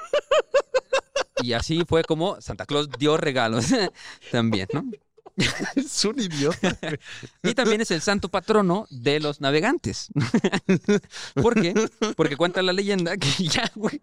Y así fue como Santa Claus dio regalos también, ¿no?
Es un idiota.
Y también es el santo patrono de los navegantes. ¿Por qué? Porque cuenta la leyenda que ya, güey.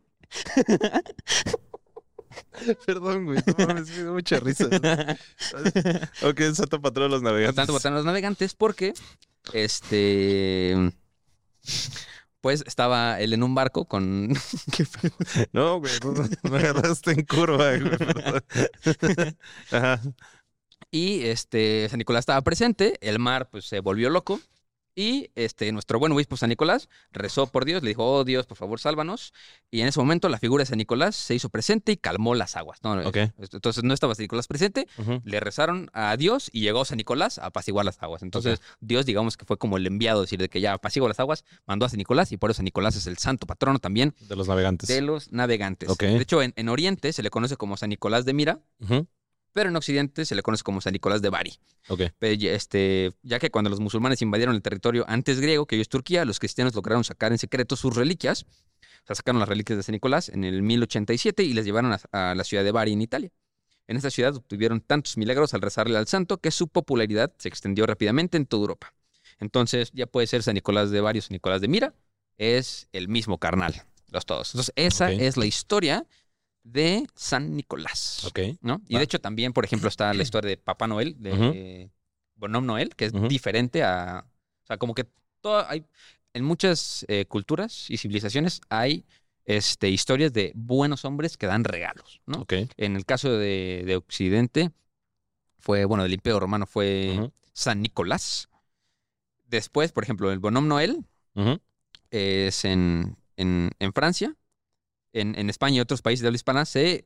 Perdón, güey. No mames, me dio mucha risa. Ok, santo patrón de los navegantes.
Santo patrono de los navegantes porque, Pues estaba él en un barco con...
No, güey, me agarraste en curva, güey. Perdón. Ajá.
Y San Nicolás estaba presente, el mar pues se volvió loco y nuestro buen obispo San Nicolás rezó por Dios, le dijo, oh Dios, por favor, sálvanos. Y en ese momento la figura de San Nicolás se hizo presente y calmó las aguas. ¿No?
Ok.
Entonces no estaba San Nicolás presente,
Ujú.
le rezaron a Dios y llegó San Nicolás a apaciguar las aguas. Entonces Dios, digamos que fue como el enviado, decir, de que ya apaciguó las aguas, mandó a San Nicolás y por eso San Nicolás es el santo patrono también
De los navegantes.
de los navegantes.
Ok.
De hecho, en Oriente se le conoce como San Nicolás de Mira,
Ujú.
pero en Occidente se le conoce como San Nicolás de Bari.
Ok.
Ya que cuando los musulmanes invadieron el territorio antes griego, que hoy es Turquía, los cristianos lograron sacar en secreto sus reliquias. O sea, sacaron las reliquias de San Nicolás en el 1087 y las llevaron a la ciudad de Bari, en Italia. En esta ciudad obtuvieron tantos milagros al rezarle al santo que su popularidad se extendió rápidamente en toda Europa. Entonces, ya puede ser San Nicolás de Bari o San Nicolás de Mira, es el mismo carnal, los todos. Entonces, esa
Ok.
es la historia de San Nicolás.
Ok.
¿No? Y
Va.
de hecho también, por ejemplo, está la historia de Papá Noel, de Bonhomme Noel, que es
Ujú.
diferente a... O sea, como que en muchas culturas y civilizaciones hay historias de buenos hombres que dan regalos, ¿no?
Ok.
En el caso de Occidente, del Imperio Romano fue
Ujú.
San Nicolás. Después, por ejemplo, el Bonhomme Noel
Ujú.
es en Francia. En España y otros países de habla hispana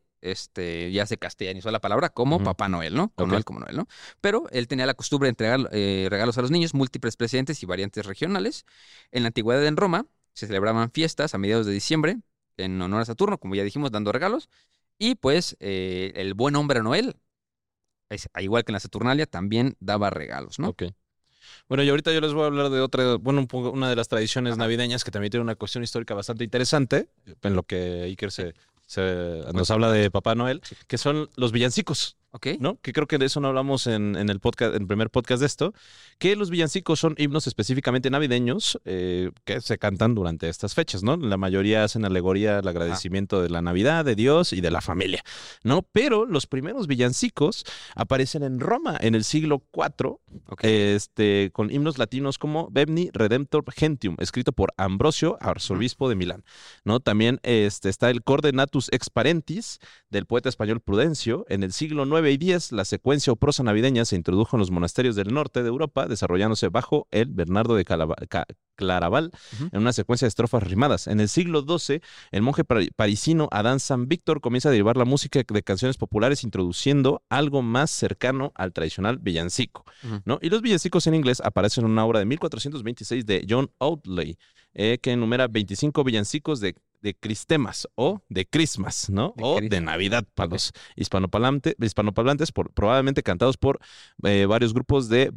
ya se castellanizó la palabra como
Ujú.
Papá Noel, ¿no? Con
Ok.
Noel como Noel, ¿no? Pero él tenía la costumbre de entregar regalos a los niños, múltiples presentes y variantes regionales. En la antigüedad en Roma se celebraban fiestas a mediados de diciembre en honor a Saturno, como ya dijimos, dando regalos. Y pues el buen hombre Noel, igual que en la Saturnalia, también daba regalos, ¿no?
Ok. Bueno, y ahorita yo les voy a hablar de otra, bueno, una de las tradiciones navideñas que también tiene una cuestión histórica bastante interesante, en lo que Iker nos habla de Papá Noel, que son los villancicos,
¿Ok?
¿no? Que creo que de eso no hablamos en el podcast, en el primer podcast de esto, que los villancicos son himnos específicamente navideños que se cantan durante estas fechas, ¿no? La mayoría hacen alegoría al agradecimiento de la Navidad, de Dios y de la familia, ¿no? Pero los primeros villancicos aparecen en Roma en el siglo IV,
Ok.
con himnos latinos como Veni Redemptor Gentium, escrito por Ambrosio, arzobispo de Milán, ¿no? También está el Cordenatus ex Parentis del poeta español Prudencio. En el siglo IX y X, la secuencia o prosa navideña se introdujo en los monasterios del norte de Europa, desarrollándose bajo el Bernardo de Claraval en una secuencia de estrofas rimadas. En el siglo XII, el monje parisino Adán San Víctor comienza a derivar la música de canciones populares, introduciendo algo más cercano al tradicional villancico, ¿no? Y los villancicos en inglés aparecen en una obra de 1426 de John Audley, que enumera 25 villancicos de Cristemas o de Christmas, ¿no? O de Navidad para los hispanoparlantes, probablemente cantados por varios grupos de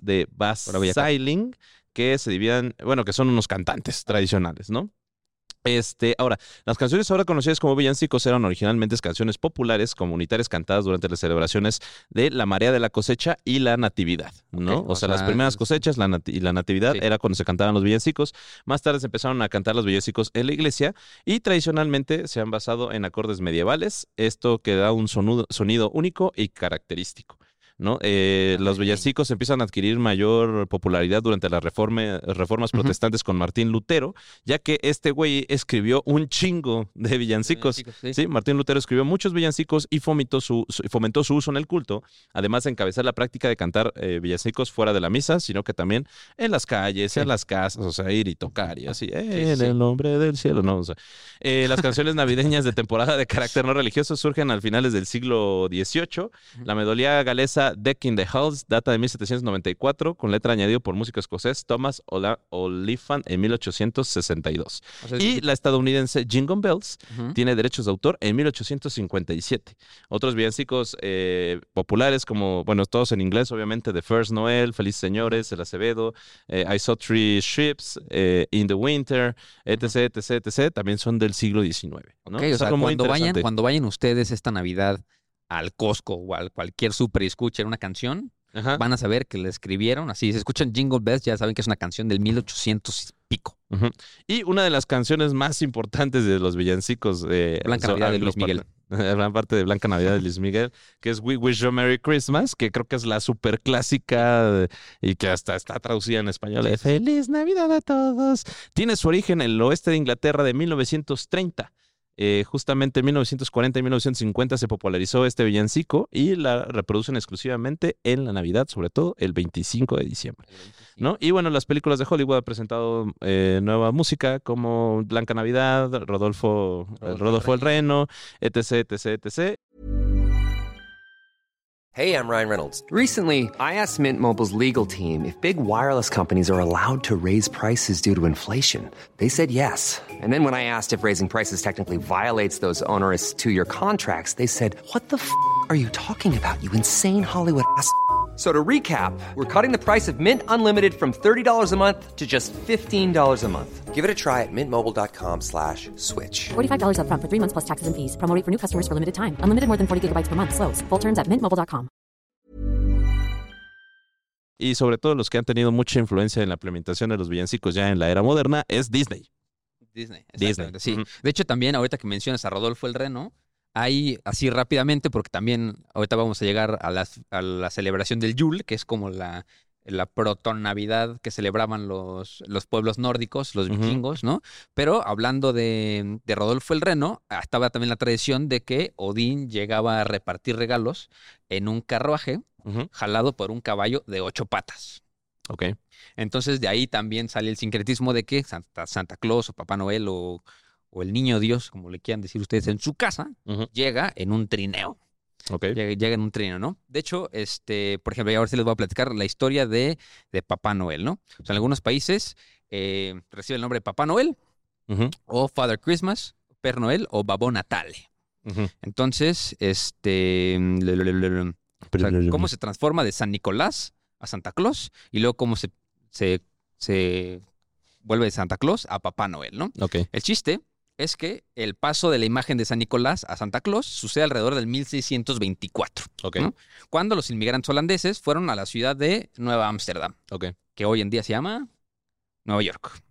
Bassailing que se dividían, bueno, que son unos cantantes tradicionales, ¿no? Ahora, las canciones ahora conocidas como villancicos eran originalmente canciones populares comunitarias cantadas durante las celebraciones de la marea de la cosecha y la natividad, ¿no?
Ok,
o sea, las primeras cosechas y la natividad era cuando se cantaban los villancicos. Más tarde se empezaron a cantar los villancicos en la iglesia y tradicionalmente se han basado en acordes medievales, esto que da un sonido único y característico, ¿no? Los villancicos empiezan a adquirir mayor popularidad durante las reformas protestantes con Martín Lutero, ya que este güey escribió un chingo de villancicos. Sí, Martín Lutero escribió muchos villancicos y fomentó su uso en el culto, además de encabezar la práctica de cantar villancicos fuera de la misa, sino que también en las calles, en las casas, o sea, ir y tocar y así, en el nombre del cielo, ¿no? O sea, las canciones navideñas de temporada de carácter no religioso surgen al finales del siglo XVIII. La melodía galesa Deck in the Halls data de 1794, con letra añadida por músico escocés Thomas Oliphant en 1862. O sea, y la estadounidense Jingle Bells tiene derechos de autor en 1857. Otros villancicos populares como, bueno, todos en inglés, obviamente, The First Noel, Feliz Señores, El Acevedo, I Saw Three Ships, In the Winter, etc., etc., etc., también son del siglo XIX, ¿no?
Okay, o sea, cuando vayan ustedes esta Navidad al Costco o a cualquier súper y escuchen una canción, van a saber que la escribieron así. Si escuchan Jingle Bells, ya saben que es una canción del 1800 y pico.
Y una de las canciones más importantes de los villancicos
Blanca Navidad de Luis Miguel.
gran parte de Blanca Navidad de Luis Miguel, que es We Wish You a Merry Christmas, que creo que es la súper clásica y que hasta está traducida en español. De Feliz Navidad a todos. Tiene su origen en el oeste de Inglaterra de 1930. Justamente en 1940 y 1950 se popularizó este villancico y la reproducen exclusivamente en la Navidad, sobre todo el 25 de diciembre. ¿No? Y bueno, las películas de Hollywood han presentado nueva música como Blanca Navidad, Rodolfo el Reno, etc, etc, etc.
Hey, I'm Ryan Reynolds. Recently, I asked Mint Mobile's legal team if big wireless companies are allowed to raise prices due to inflation. They said yes. And then when I asked if raising prices technically violates those onerous two-year contracts, they said, "What the f*** are you talking about, you insane Hollywood ass?" So to recap, we're cutting the price of Mint Unlimited from $30 a month to just $15 a month. Give it a try at mintmobile.com/switch.
$45 up front for 3 months plus taxes and fees. Promo rate for new customers for limited time. Unlimited more than 40 gigabytes per month. Slows full terms at mintmobile.com.
Y sobre todo los que han tenido mucha influencia en la implementación de los villancicos ya en la era moderna es Disney.
Disney. Sí.
Uh-huh.
De hecho, también ahorita que mencionas a Rodolfo el Reno, hay así rápidamente, porque también ahorita vamos a llegar a la celebración del Yule, que es como la proto-Navidad que celebraban los pueblos nórdicos, los vikingos, ¿no? Pero hablando de Rodolfo el Reno, estaba también la tradición de que Odín llegaba a repartir regalos en un carruaje jalado por un caballo de 8 patas.
Ok.
Entonces de ahí también sale el sincretismo de que Santa Claus o Papá Noel o el Niño Dios, como le quieran decir ustedes, en su casa, llega en un trineo.
Okay.
Llega en un trineo, ¿no? De hecho, por ejemplo, ahora sí les voy a platicar la historia de Papá Noel, ¿no? O sea, en algunos países recibe el nombre de Papá Noel, o Father Christmas, Père Noel o Babbo Natale. Entonces, cómo se transforma de San Nicolás a Santa Claus y luego cómo se vuelve de Santa Claus a Papá Noel, ¿no?
Okay.
El chiste es que el paso de la imagen de San Nicolás a Santa Claus sucede alrededor del 1624,
okay,
¿no? Cuando los inmigrantes holandeses fueron a la ciudad de Nueva Ámsterdam,
okay,
que hoy en día se llama Nueva York.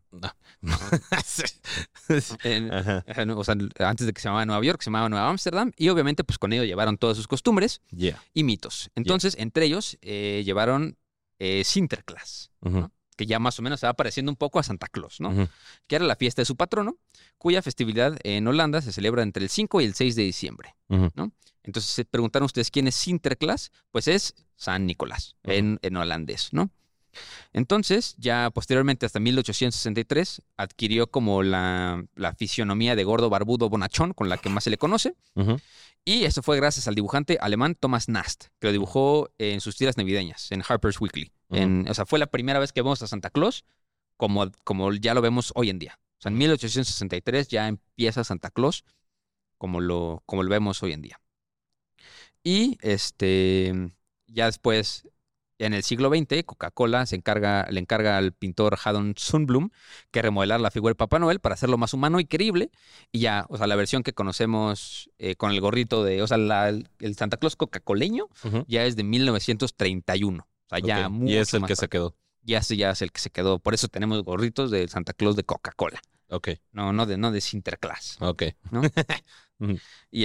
O sea, antes de que se llamaba Nueva York, se llamaba Nueva Ámsterdam, y obviamente pues con ello llevaron todas sus costumbres y mitos. Entonces, entre ellos llevaron Sinterklaas, ¿no? Que ya más o menos se va pareciendo un poco a Santa Claus, ¿no? Que era la fiesta de su patrono, cuya festividad en Holanda se celebra entre el 5 y el 6 de diciembre, ¿no? Entonces, se preguntaron ustedes quién es Sinterklaas, pues es San Nicolás, en holandés, ¿no? Entonces, ya posteriormente, hasta 1863, adquirió como la fisionomía de gordo barbudo bonachón, con la que más se le conoce. Y eso fue gracias al dibujante alemán Thomas Nast, que lo dibujó en sus tiras navideñas, en Harper's Weekly. O sea, fue la primera vez que vemos a Santa Claus como ya lo vemos hoy en día. O sea, en 1863 ya empieza Santa Claus como lo vemos hoy en día. Y ya después, en el siglo XX, Coca-Cola le encarga al pintor Haddon Sundblom que remodelar la figura de Papá Noel para hacerlo más humano y creíble. Y ya, o sea, la versión que conocemos con el gorrito o sea, el Santa Claus coca-coleño ya es de 1931. O sea, ya mucho.
Y es el
más
que se quedó.
Ya es el que se quedó. Por eso tenemos gorritos de Santa Claus de Coca-Cola.
Ok.
No de Sinterklaas.
Ok.
¿No? Y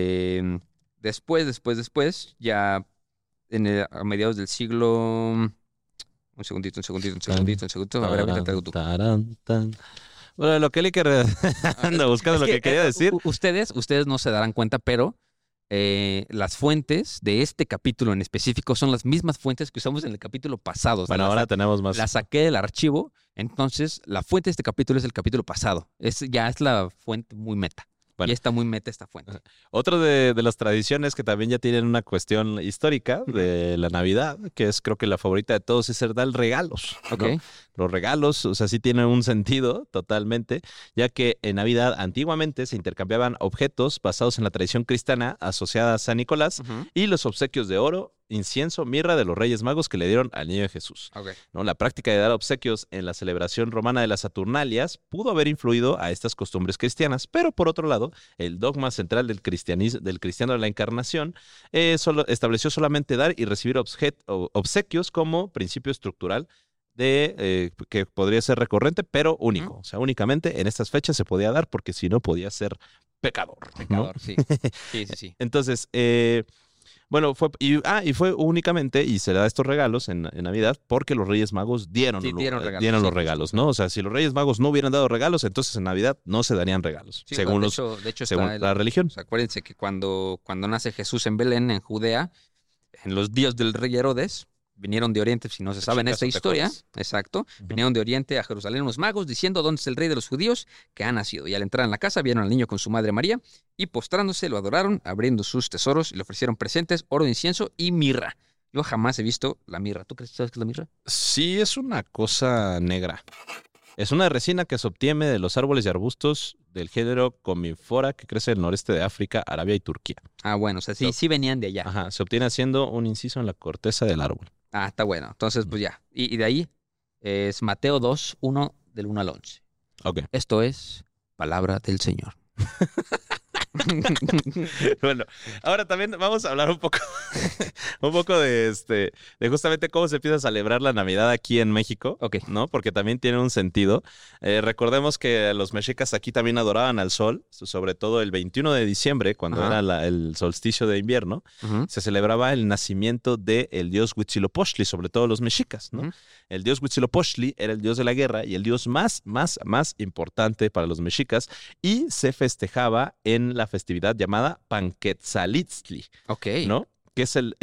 después, ya a mediados del siglo... Un segundito. A ver, ahorita traigo tú.
Bueno, lo que él anda buscando lo que quería decir.
Ustedes no se darán cuenta, pero las fuentes de este capítulo en específico son las mismas fuentes que usamos en el capítulo pasado. O sea,
bueno, ahora tenemos más.
La saqué del archivo, entonces la fuente de este capítulo es el capítulo pasado. Ya es la fuente muy meta. Bueno. Ya está muy meta esta fuente.
Otro de las tradiciones que también ya tienen una cuestión histórica de la Navidad, que es creo que la favorita de todos, es dar regalos.
Okay.
¿No? Los regalos, o sea, sí tienen un sentido totalmente, ya que en Navidad antiguamente se intercambiaban objetos basados en la tradición cristiana asociada a San Nicolás y los obsequios de oro, incienso, mirra de los Reyes Magos que le dieron al niño Jesús.
Okay.
¿No? La práctica de dar obsequios en la celebración romana de las Saturnalias pudo haber influido a estas costumbres cristianas, pero por otro lado, el dogma central del cristiano de la Encarnación estableció solamente dar y recibir obsequios como principio estructural que podría ser recurrente, pero único. O sea, únicamente en estas fechas se podía dar porque si no podía ser pecador. ¿no?
Pecador, sí. Sí.
Entonces, bueno, fue únicamente, y se le da estos regalos en Navidad, porque los Reyes Magos dieron los regalos, ¿no? O sea, si los Reyes Magos no hubieran dado regalos, entonces en Navidad no se darían regalos,
Sí,
según
de hecho
según la religión.
O sea, acuérdense que cuando nace Jesús en Belén, en Judea, en los días del rey Herodes, vinieron de Oriente, si no se sabe en esta historia, exacto, vinieron de Oriente a Jerusalén unos magos diciendo: ¿dónde es el rey de los judíos que ha nacido? Y al entrar en la casa vieron al niño con su madre María y postrándose lo adoraron, abriendo sus tesoros y le ofrecieron presentes, oro, incienso y mirra. Yo jamás he visto la mirra. ¿Tú sabes qué es la mirra?
Sí, es una cosa negra. Es una resina que se obtiene de los árboles y arbustos del género Comifora que crece en el noreste de África, Arabia y Turquía.
Ah, bueno, o sea, sí venían de allá.
Ajá, se obtiene haciendo un inciso en la corteza del árbol.
Ah, está bueno. Entonces, pues ya. Y de ahí es Mateo 2, 1, del 1 al 11.
Ok.
Esto es palabra del Señor.
Bueno, ahora también vamos a hablar un poco de justamente cómo se empieza a celebrar la Navidad aquí en México,
Ok.
¿no? Porque también tiene un sentido. Recordemos que los mexicas aquí también adoraban al sol, sobre todo el 21 de diciembre, cuando
Ajá.
era el solsticio de invierno,
Ujú.
se celebraba el nacimiento del dios Huitzilopochtli, sobre todo los mexicas, ¿no?
Ujú.
El dios Huitzilopochtli era el dios de la guerra y el dios más importante para los mexicas, y se festejaba en la festividad llamada Panquetzalitztli,
Ok.
¿no? Que es el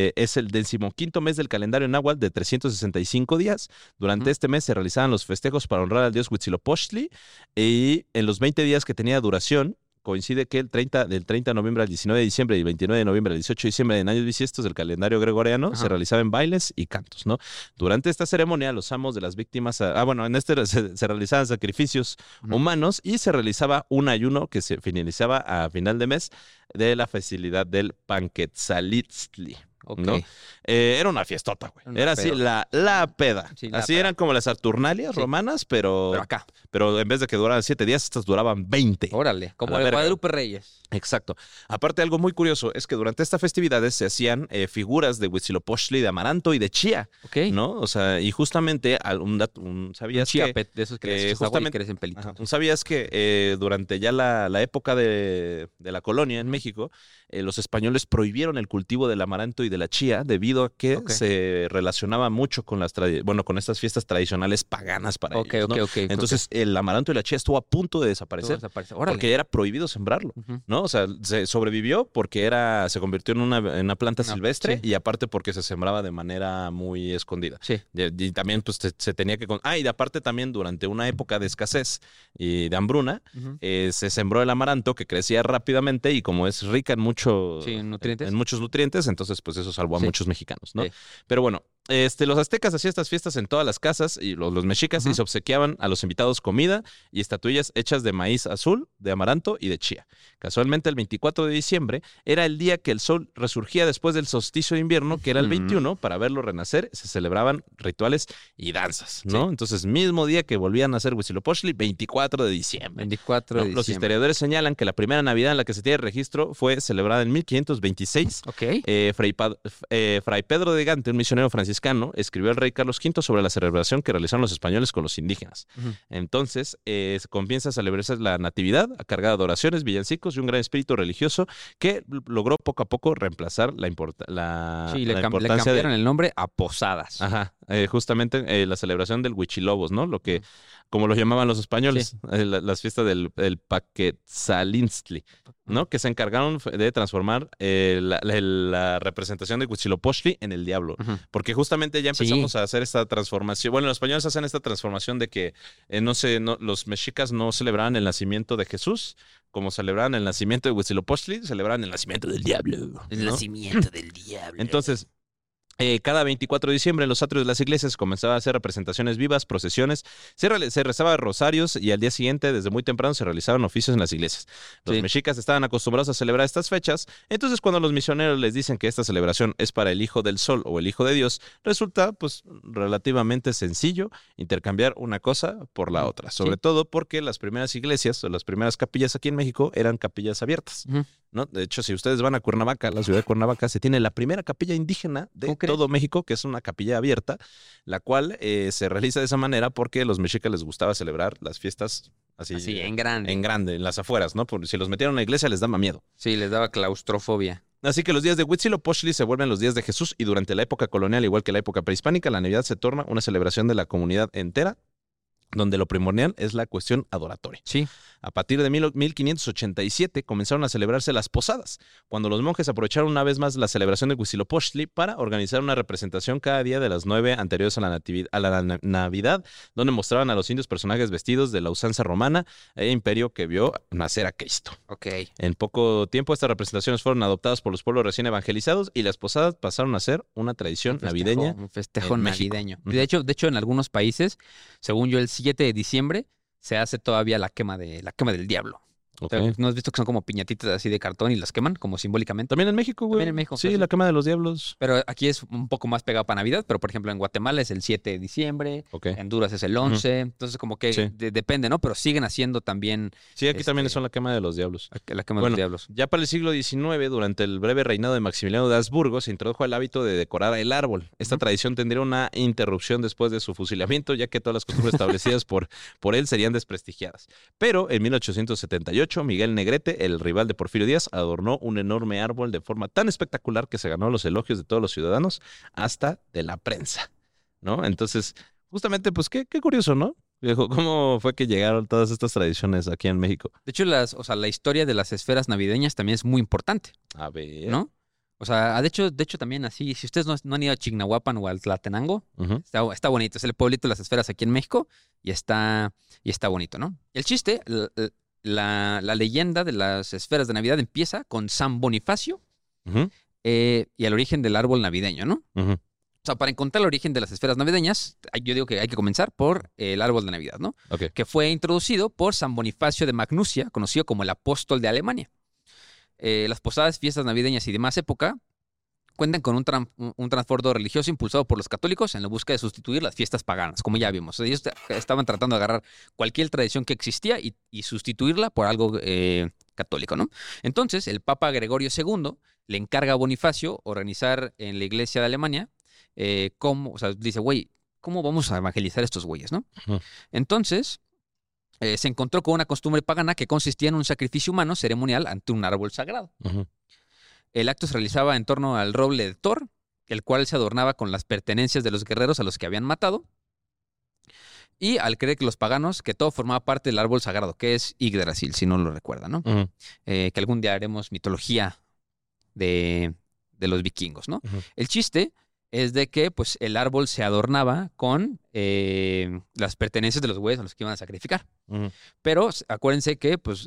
15º mes del calendario náhuatl de 365 días. Durante
Ujú.
este mes se realizaban los festejos para honrar al dios Huitzilopochtli, y en los 20 días que tenía duración, coincide que del 30 de noviembre al 19 de diciembre y 29 de noviembre al 18 de diciembre en años bisiestos del calendario gregoriano,
Ajá.
se realizaban bailes y cantos, ¿no? Durante esta ceremonia, los amos de las víctimas, se realizaban sacrificios
Ujú.
humanos y se realizaba un ayuno que se finalizaba a final de mes de la festividad del Panquetzalitztli.
Ok.
¿No? Era una fiestota, güey.
Una
Era así
pedota.
la peda.
Sí, la
así
peda.
eran como las Saturnalias
Sí.
romanas,
Pero acá.
pero en vez de que duraran 7 días, estas duraban 20.
Órale. Como
A la
el
verga.
Guadalupe Reyes.
Exacto. Aparte, algo muy curioso es que durante estas festividades se hacían figuras de Huitzilopochtli, de Amaranto y de Chía,
Ok.
¿no? O sea, y justamente ¿sabías que
Chiapet, de esos que les echas agua y
justamente
crecen pelitos.
Ajá. ¿Sabías que durante ya la época de la colonia en México, los españoles prohibieron el cultivo del amaranto y de la chía debido a que
Ok.
se relacionaba mucho con con estas fiestas tradicionales paganas para
Ok,
ellos, ¿no?
ok.
Entonces, el amaranto y la chía estuvo a punto de desaparecer
Órale.
porque era prohibido sembrarlo,
Ujú.
¿no? O sea, se sobrevivió porque se convirtió en una planta
Una-
silvestre,
sí.
y aparte porque se sembraba de manera muy escondida.
Sí.
Y también pues se tenía que... y aparte también durante una época de escasez y de hambruna,
Ujú.
se sembró el amaranto, que crecía rápidamente y como es rica en muchos
Sí, en nutrientes.
en muchos nutrientes, entonces pues eso salvó a
Sí.
muchos mexicanos, ¿no?
Sí.
Pero bueno, los aztecas hacían estas fiestas en todas las casas, y los mexicas,
Ujú.
y se obsequiaban a los invitados comida y estatuillas hechas de maíz azul, de amaranto y de chía. Casualmente, el 24 de diciembre era el día que el sol resurgía después del solsticio de invierno, que era el
Ujú.
21. Para verlo renacer se celebraban rituales y danzas, ¿no?
Sí.
Entonces, mismo día que volvían a hacer Huitzilopochtli, 24 de diciembre.
24
¿No?
de
Los
diciembre.
historiadores señalan que la primera Navidad en la que se tiene registro fue celebrada en 1526.
Ok.
Fray Pedro de Gante, un misionero franciscano, escribió al rey Carlos V sobre la celebración que realizaron los españoles con los indígenas.
Ujú.
Entonces, comienza a celebrarse la Natividad, cargada de oraciones, villancicos y un gran espíritu religioso que logró poco a poco reemplazar la
Sí, le
importancia
cambiaron el nombre a Posadas.
Ajá, justamente la celebración del Huichilobos, ¿no? Lo que, como lo llamaban los españoles, las fiestas del Paquetzalintzli, ¿no? Que se encargaron de transformar la representación de Huitzilopochtli en el diablo.
Ujú.
Porque justamente ya
Sí.
empezamos a hacer esta transformación. Bueno, los españoles hacen esta transformación de que, los mexicas no celebraban el nacimiento de Jesús, como celebraban el nacimiento de Huitzilopochtli, celebraban el nacimiento del diablo.
El
¿no?
nacimiento del diablo.
Entonces, cada 24 de diciembre en los atrios de las iglesias comenzaban a hacer representaciones vivas, procesiones, se rezaba rosarios, y al día siguiente, desde muy temprano, se realizaban oficios en las iglesias. Los
Sí.
mexicas estaban acostumbrados a celebrar estas fechas, entonces cuando los misioneros les dicen que esta celebración es para el Hijo del Sol o el Hijo de Dios, resulta pues relativamente sencillo intercambiar una cosa por la otra, sobre todo porque las primeras iglesias o las primeras capillas aquí en México eran capillas abiertas,
Ujú.
¿no? De hecho, si ustedes van a Cuernavaca, la ciudad de Cuernavaca, se tiene la primera capilla indígena de
Ok. crees?
todo México, que es una capilla abierta, la cual se realiza de esa manera porque a los mexicas les gustaba celebrar las fiestas así
en grande.
en grande, en las afueras, ¿no? Porque si los metieron a una iglesia les daba miedo.
Sí, les daba claustrofobia.
Así que los días de Huitzilopochtli se vuelven los días de Jesús y durante la época colonial, igual que la época prehispánica, la Navidad se torna una celebración de la comunidad entera, donde lo primordial es la cuestión adoratoria.
Sí.
A partir de 1587 comenzaron a celebrarse las posadas, cuando los monjes aprovecharon una vez más la celebración de Huitzilopochtli para organizar una representación cada día de las 9 anteriores a la Navidad, donde mostraban a los indios personajes vestidos de la usanza romana e imperio que vio nacer a Cristo.
Ok.
En poco tiempo estas representaciones fueron adoptadas por los pueblos recién evangelizados y las posadas pasaron a ser una tradición navideña.
Un festejo
en México.
navideño.
Ujú.
De hecho, en algunos países, según yo, el 7 de diciembre se hace todavía la quema del diablo.
Ok.
¿No has visto que son como piñatitas así de cartón y las queman como simbólicamente?
También en México, güey.
También en México,
Sí,
pues,
la quema de los diablos.
Pero aquí es un poco más pegado para Navidad, pero por ejemplo en Guatemala es el 7 de diciembre,
Ok.
en Honduras es el 11, entonces como que
Sí.
depende, ¿no? Pero siguen haciendo también
Sí, aquí también
este,
son la quema de los diablos.
la quema de
Bueno,
los diablos.
Ya para el siglo XIX, durante el breve reinado de Maximiliano de Habsburgo, se introdujo el hábito de decorar el árbol. Esta tradición tendría una interrupción después de su fusilamiento, ya que todas las costumbres establecidas por él serían desprestigiadas. Pero en 1878, Miguel Negrete, el rival de Porfirio Díaz, adornó un enorme árbol de forma tan espectacular que se ganó los elogios de todos los ciudadanos, hasta de la prensa, ¿no? Entonces, justamente, pues qué curioso, ¿no? Viejo, ¿cómo fue que llegaron todas estas tradiciones aquí en México?
De hecho, la historia de las esferas navideñas también es muy importante,
A ver.
¿no? O sea, de hecho también así, si ustedes no han ido a Chignahuapan o al Tlatenango,
Ujú.
está bonito. Es el pueblito de las esferas aquí en México y está bonito, ¿no? El chiste, la leyenda de las esferas de Navidad empieza con San Bonifacio
Ujú.
y el origen del árbol navideño, ¿no?
Ujú.
O sea, para encontrar el origen de las esferas navideñas, yo digo que hay que comenzar por el árbol de Navidad, ¿no?
Ok.
Que fue introducido por San Bonifacio de Magnusia, conocido como el apóstol de Alemania. Las posadas, fiestas navideñas y demás época cuentan con un trasfondo religioso impulsado por los católicos en la búsqueda de sustituir las fiestas paganas, como ya vimos. Ellos estaban tratando de agarrar cualquier tradición que existía y sustituirla por algo católico, ¿no? Entonces, el Papa Gregorio II le encarga a Bonifacio organizar en la iglesia de Alemania cómo, o sea, dice, güey, ¿cómo vamos a evangelizar a estos güeyes, no?
Ujú.
Entonces, se encontró con una costumbre pagana que consistía en un sacrificio humano ceremonial ante un árbol sagrado.
Ujú.
El acto se realizaba en torno al roble de Thor, el cual se adornaba con las pertenencias de los guerreros a los que habían matado. Y al creer que los paganos, que todo formaba parte del árbol sagrado, que es Yggdrasil, si no lo recuerdan, ¿no?
Ujú.
Que algún día haremos mitología de los vikingos, ¿no?
Ujú.
El chiste es de que pues, el árbol se adornaba con las pertenencias de los güeyes a los que iban a sacrificar.
Ujú.
Pero acuérdense que pues,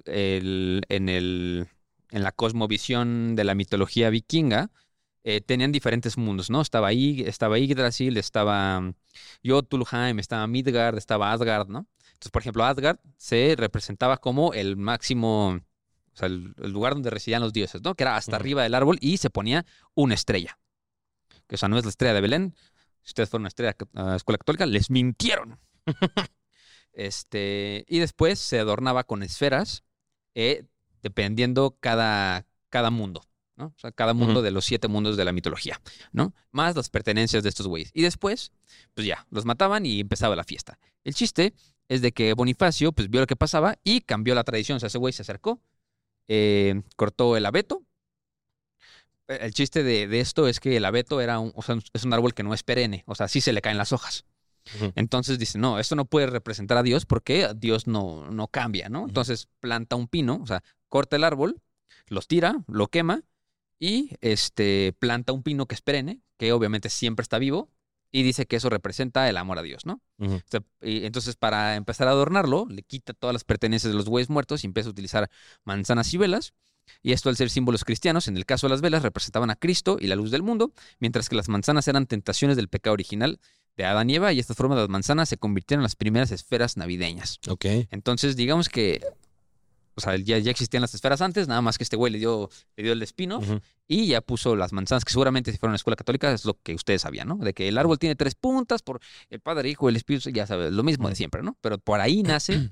en la cosmovisión de la mitología vikinga tenían diferentes mundos, ¿no? Estaba Yggdrasil, estaba Jotunheim, estaba Midgard, estaba Asgard, ¿no? Entonces, por ejemplo, Asgard se representaba como el máximo, o sea, el lugar donde residían los dioses, ¿no? Que era hasta arriba del árbol y se ponía una estrella. Que, o sea, no es la estrella de Belén. Si ustedes fueron a una escuela católica, les mintieron. Y después se adornaba con esferas, dependiendo cada mundo, ¿no? O sea, cada mundo de los 7 mundos de la mitología, ¿no? Más las pertenencias de estos güeyes. Y después, pues ya, los mataban y empezaba la fiesta. El chiste es de que Bonifacio, pues, vio lo que pasaba y cambió la tradición. O sea, ese güey se acercó, cortó el abeto. El chiste de esto es que el abeto es un árbol que no es perenne, o sea, sí se le caen las hojas.
Ujú.
Entonces dice, no, esto no puede representar a Dios porque Dios no cambia, ¿no? Entonces planta un pino, o sea, corta el árbol, los tira, lo quema y planta un pino que es perenne, que obviamente siempre está vivo y dice que eso representa el amor a Dios, ¿no?
Ujú.
O sea, y entonces para empezar a adornarlo, le quita todas las pertenencias de los bueyes muertos y empieza a utilizar manzanas y velas. Y esto al ser símbolos cristianos, en el caso de las velas representaban a Cristo y la luz del mundo, mientras que las manzanas eran tentaciones del pecado original de Adán y Eva, y esta forma de las manzanas se convirtieron en las primeras esferas navideñas.
Ok.
Entonces, digamos que, o sea, ya existían las esferas antes, nada más que este güey le dio el spin-off
Ujú.
y ya puso las manzanas, que seguramente si fueron a la escuela católica es lo que ustedes sabían, ¿no? De que el árbol tiene 3 puntas por el Padre, Hijo y el Espíritu, ya sabes, lo mismo de siempre, ¿no? Pero por ahí nace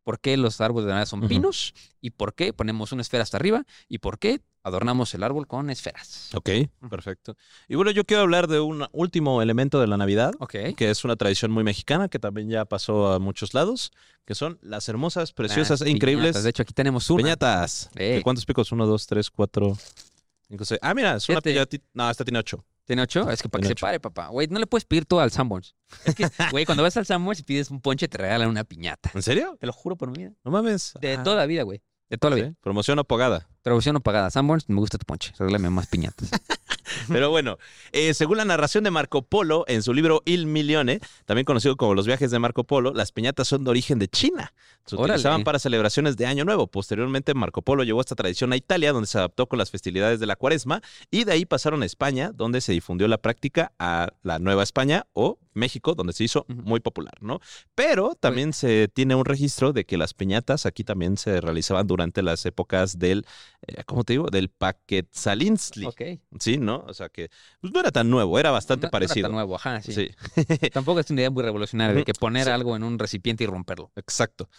por qué los árboles de Navidad son pinos y por qué ponemos una esfera hasta arriba y por qué adornamos el árbol con esferas.
Ok, perfecto. Y bueno, yo quiero hablar de un último elemento de la Navidad,
Ok.
que es una tradición muy mexicana, que también ya pasó a muchos lados, que son las hermosas, preciosas
Las
e increíbles
piñatas. De hecho, aquí tenemos una.
piñatas. ¿De ¿Cuántos picos? 1, 2, 3, 4, 5, 6. Ah, mira, es una
7.
piñatita. No, esta tiene 8.
¿Tiene 8? Es que para que
Tiene
se
8.
pare, papá. Güey, no le puedes pedir todo al Sanborns. Es que, güey, cuando vas al Sanborns y pides un ponche, te regalan una piñata.
¿En serio?
Te lo juro por mi vida.
No mames.
De
Ah,
toda la vida, güey. De toda la
¿sí?
vida.
Promoción o pagada.
Traducción no pagada. Sanborns, me gusta tu ponche. Regálame más piñatas.
Pero bueno, según la narración de Marco Polo en su libro Il Milione, también conocido como Los viajes de Marco Polo, las piñatas son de origen de China. Se utilizaban
Órale.
para celebraciones de Año Nuevo. Posteriormente, Marco Polo llevó esta tradición a Italia, donde se adaptó con las festividades de la Cuaresma, y de ahí pasaron a España, donde se difundió la práctica, a la Nueva España o México, donde se hizo muy popular, ¿no? Pero también se tiene un registro de que las piñatas aquí también se realizaban durante las épocas del, ¿cómo te digo? Del Paquetzalintzli.
Ok.
Sí, ¿no? O sea que pues, no era tan nuevo, era bastante
No era
parecido.
tan nuevo, ajá, sí.
Sí,
Tampoco es una idea muy revolucionaria de que poner
Sí.
algo en un recipiente y romperlo.
exacto.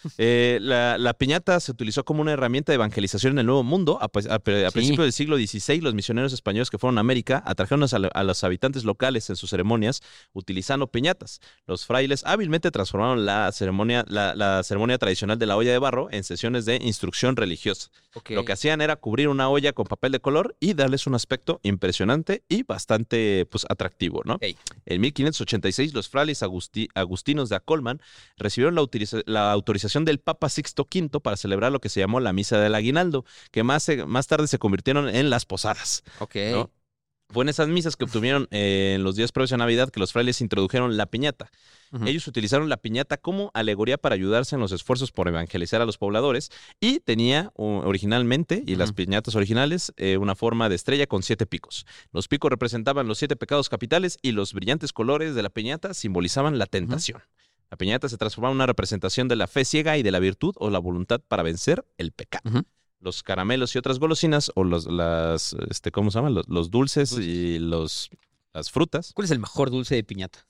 La piñata se utilizó como una herramienta de evangelización en el Nuevo Mundo. A principios del siglo XVI, los misioneros españoles que fueron a América atrajeron a los habitantes locales en sus ceremonias utilizando piñatas. Los frailes hábilmente transformaron la ceremonia tradicional de la olla de barro en sesiones de instrucción religiosa.
Ok.
Lo que hacían era cubrir una olla con papel de color y darles un aspecto impresionante y bastante pues, atractivo, ¿no?
Ey.
En 1586, los frailes agustinos de Acolman recibieron la autorización del Papa Sixto V para celebrar lo que se llamó la Misa del Aguinaldo, que más tarde se convirtieron en las posadas.
Ok.
¿no? Fue en esas misas que obtuvieron en los días previos a Navidad que los frailes introdujeron la piñata.
Ujú.
Ellos utilizaron la piñata como alegoría para ayudarse en los esfuerzos por evangelizar a los pobladores y tenía originalmente, y las piñatas originales, una forma de estrella con 7 picos. Los picos representaban los 7 pecados capitales y los brillantes colores de la piñata simbolizaban la tentación. La piñata se transformaba en una representación de la fe ciega y de la virtud o la voluntad para vencer el pecado.
Ujú.
Los caramelos y otras golosinas, o ¿cómo se llaman? Los dulces y las frutas.
¿Cuál es el mejor dulce de piñata?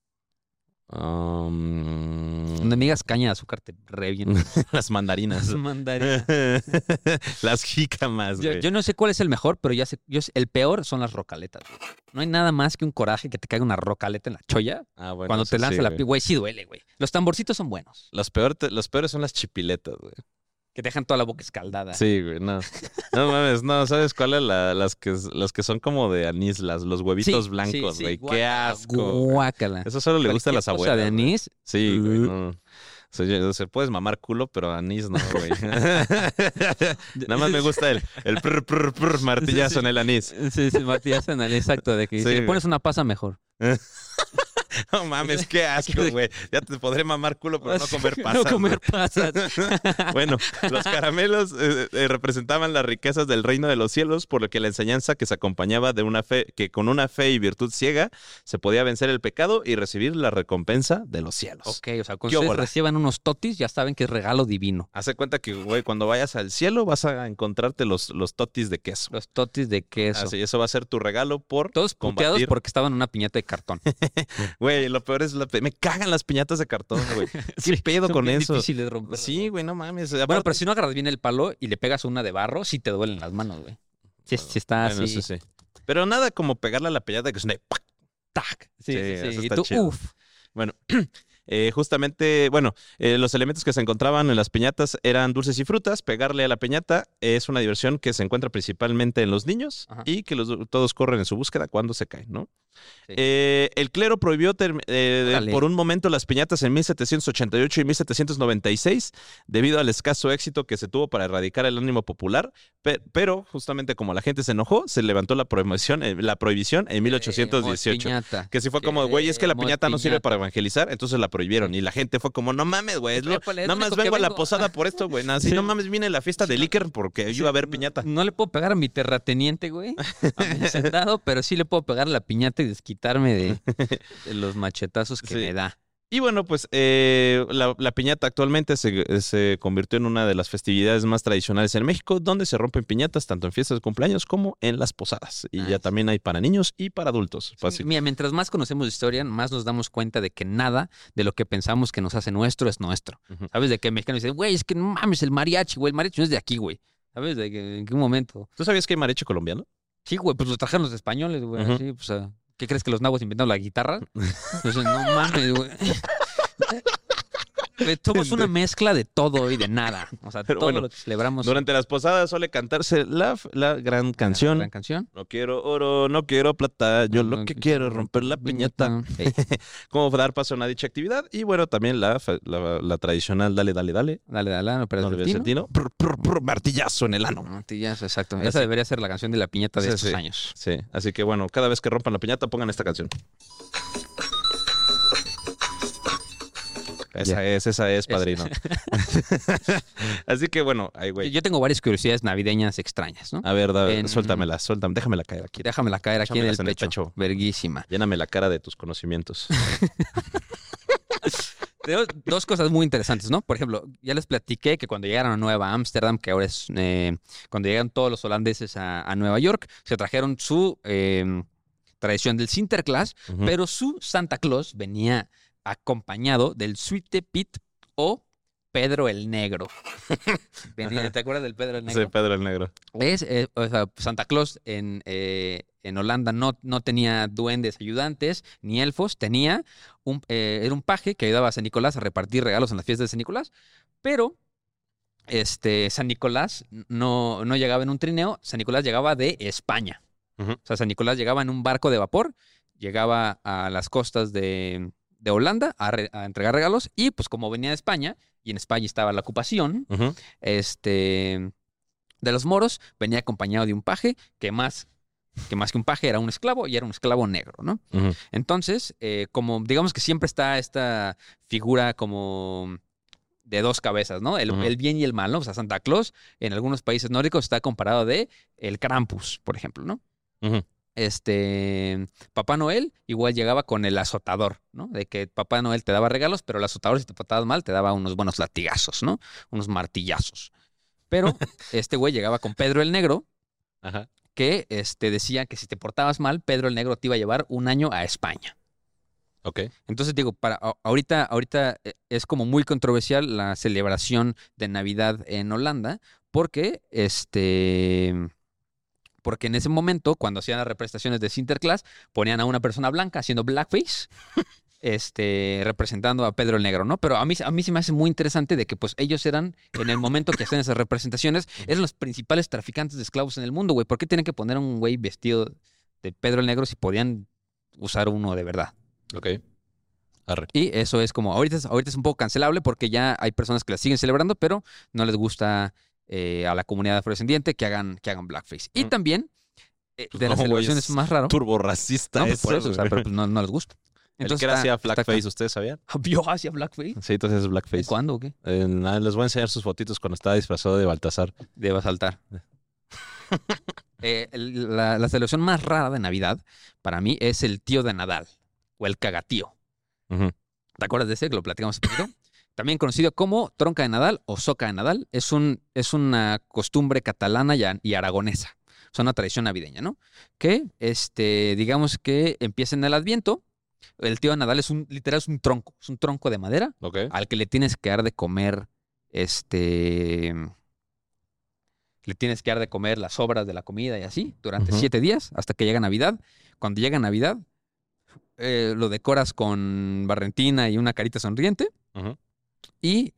Donde me digas caña de azúcar te reviento.
Las mandarinas.
Mandarina.
Las jícamas, güey.
Yo no sé cuál es el mejor, pero el peor son las rocaletas, güey. No hay nada más que un coraje que te caiga una rocaleta en la cholla
Ah, bueno,
cuando
eso
te lanza
sí,
la
güey.
piel. Güey, sí duele, güey. Los tamborcitos son buenos.
Los peores son las chipiletas, güey.
Que te dejan toda la boca escaldada.
Sí, güey, no. No mames, no, ¿sabes cuáles? Las que son como de anís, los huevitos
Sí,
blancos,
sí,
güey.
sí,
Qué
guácala,
asco. güey.
Guácala.
Eso solo le gusta a las
Cualquier cosa
abuelas.
de
güey.
anís.
Sí, güey, no. O sea, puedes mamar culo, pero anís no, güey. Nada más me gusta el prr, martillazo en el anís.
Sí, martillazo en el exacto, de que
Sí,
si le
güey.
pones una pasa mejor.
No mames, qué asco, güey. Ya te podré mamar culo, pero no comer pasas.
No comer pasas.
Bueno, los caramelos representaban las riquezas del reino de los cielos, por lo que la enseñanza que se acompañaba de una fe, que con una fe y virtud ciega se podía vencer el pecado y recibir la recompensa de los cielos.
Ok, o sea, cuando
¿Qué
ustedes
óbola?
reciban unos totis, ya saben que es regalo divino.
Hace cuenta que, güey, cuando vayas al cielo vas a encontrarte los totis de queso.
Los totis de queso.
Así, eso va a ser tu regalo por
Todos puteados
combatir.
porque estaban en una piñata de cartón.
Güey, lo peor es me cagan las piñatas de cartón, güey. ¿Qué pedo
son
con
bien
eso?
difíciles de romper.
Sí, güey, no mames.
Bueno,
Aparte-
pero si no agarras bien el palo y le pegas una de barro, sí te duelen las manos, güey. Sí, sí está
Bueno,
así.
eso sí. Pero nada como pegarle a la piñata que es de ¡pac!
Tac. Sí,
Sí,
sí,
eso
sí. Y
está
tú,
chido.
uff.
Bueno, justamente, bueno, los elementos que se encontraban en las piñatas eran dulces y frutas. Pegarle a la piñata es una diversión que se encuentra principalmente en los niños
Ajá.
y que todos corren en su búsqueda cuando se caen, ¿no?
Sí.
El clero prohibió
Órale.
por un momento las piñatas en 1788 y 1796 debido al escaso éxito que se tuvo para erradicar el ánimo popular, pero justamente como la gente se enojó, se levantó la prohibición en 1818.
Piñata.
Que sí fue como, güey, es que la
Queremos
piñata no sirve
piñata.
para evangelizar, entonces la prohibieron. Y la gente fue como, no mames, güey,
Épale, es
nada
lo
más
único que
vengo a la
vengo.
posada por esto, güey. Así,
Sí.
no mames, vine a la fiesta de Iker porque yo iba a ver piñata.
No le puedo pegar a mi terrateniente, güey, a mi sentado, pero sí le puedo pegar a la piñata y desquitarme de los machetazos que
Sí.
me da.
Y bueno, pues la piñata actualmente se convirtió en una de las festividades más tradicionales en México, donde se rompen piñatas tanto en fiestas de cumpleaños como en las posadas. Y ya también hay para niños y para adultos.
Sí, mira, mientras más conocemos de historia, más nos damos cuenta de que nada de lo que pensamos que nos hace nuestro es nuestro.
Ujú.
¿Sabes? De que mexicanos dicen, güey, es que no mames, el mariachi, güey, el mariachi no es de aquí, güey. ¿Sabes? De que en qué momento.
¿Tú sabías que hay mariachi colombiano?
Sí, güey, pues los trajeron los españoles, güey.
Ujú.
Sí, pues, ¿qué crees que los nahuas inventaron la guitarra? Entonces, no mames, güey. Somos una mezcla de todo y de nada. O sea,
Pero
todo
bueno,
lo que celebramos.
Durante las posadas suele cantarse la gran canción.
Gran canción.
No quiero oro, no quiero plata, yo lo que quiero es romper la piñata.
Ey,
Cómo dar paso a dicha actividad. Y bueno, también la tradicional dale, dale, dale.
dale, dale, no
No
pierdas
le
el
ves el
tino.
tino. Prr, martillazo en el ano.
Martillazo, exacto.
Así.
Esa debería ser la canción de la piñata de
Sí,
estos
sí.
años.
Sí, así que bueno, cada vez que rompan la piñata pongan esta canción. Esa es, padrino. Así que bueno, ay, güey.
Yo tengo varias curiosidades navideñas extrañas, ¿no?
A ver,
En-
suéltamela, déjamela caer aquí.
Déjamela caer aquí en el
Échamelas en el
pecho.
pecho.
Verguísima.
Lléname la cara de tus conocimientos.
Tengo dos cosas muy interesantes, ¿no? Por ejemplo, ya les platiqué que cuando llegaron a Nueva Ámsterdam, que ahora es cuando llegaron todos los holandeses a Nueva York, se trajeron su tradición del Sinterklaas,
Ujú.
pero su Santa Claus venía acompañado del Suite Pit o Pedro el Negro. ¿Te acuerdas del Pedro el Negro?
Sí, Pedro el Negro.
O sea, Santa Claus en Holanda no tenía duendes ayudantes ni elfos, tenía era un paje que ayudaba a San Nicolás a repartir regalos en las fiestas de San Nicolás, pero San Nicolás no llegaba en un trineo, San Nicolás llegaba de España.
Ujú.
O sea, San Nicolás llegaba en un barco de vapor, llegaba a las costas de Holanda a entregar regalos y pues como venía de España y en España estaba la ocupación,
Ujú.
de los moros, venía acompañado de un paje que más que un paje era un esclavo y era un esclavo negro, ¿no?
Ujú.
Entonces, como digamos que siempre está esta figura como de dos cabezas, ¿no?
Ujú.
El bien y el mal, ¿no? O sea, Santa Claus en algunos países nórdicos está comparado de el Krampus, por ejemplo, ¿no?
Ujú.
Papá Noel igual llegaba con el azotador, ¿no? De que Papá Noel te daba regalos, pero el azotador, si te portabas mal, te daba unos buenos latigazos, ¿no? Unos martillazos. Pero este güey llegaba con Pedro el Negro,
Ajá.
que decía que si te portabas mal, Pedro el Negro te iba a llevar un año a España.
Ok.
Entonces digo, ahorita es como muy controversial la celebración de Navidad en Holanda, porque porque en ese momento, cuando hacían las representaciones de Sinterklaas, ponían a una persona blanca haciendo blackface, representando a Pedro el Negro, ¿no? Pero a mí se me hace muy interesante de que pues ellos eran, en el momento que hacían esas representaciones, eran los principales traficantes de esclavos en el mundo, güey. ¿Por qué tienen que poner a un güey vestido de Pedro el Negro si podían usar uno de verdad?
Ok. Arre.
Y eso es como, ahorita es un poco cancelable porque ya hay personas que la siguen celebrando, pero no les gusta a la comunidad afrodescendiente que hagan blackface. Y también, de
No,
las
güey,
celebraciones
es
más raro.
Turbo racista
No, pues por eso, o sea,
güey.
pero pues no les gusta.
El que
está-
hacía
está
blackface, ¿ustedes sabían?
¿Yo hacía blackface?
Sí, entonces es blackface.
¿Cuándo o qué?
Les voy a enseñar sus fotitos cuando estaba disfrazado de Baltasar.
Deba saltar. La celebración más rara de Navidad, para mí, es el tío de Nadal, o el cagatío.
Ujú.
¿Te acuerdas de ese que lo platicamos hace poquito? También conocido como tronca de Nadal o soca de Nadal, es una costumbre catalana y aragonesa. Es una tradición navideña, ¿no? Que, digamos que empieza en el Adviento. El tío de Nadal literal es un tronco de madera
Ok.
al que le tienes que dar de comer, le tienes que dar de comer las sobras de la comida y así durante
Ujú.
7 días hasta que llega Navidad. Cuando llega Navidad, lo decoras con barrentina y una carita sonriente.
Ujú.
Y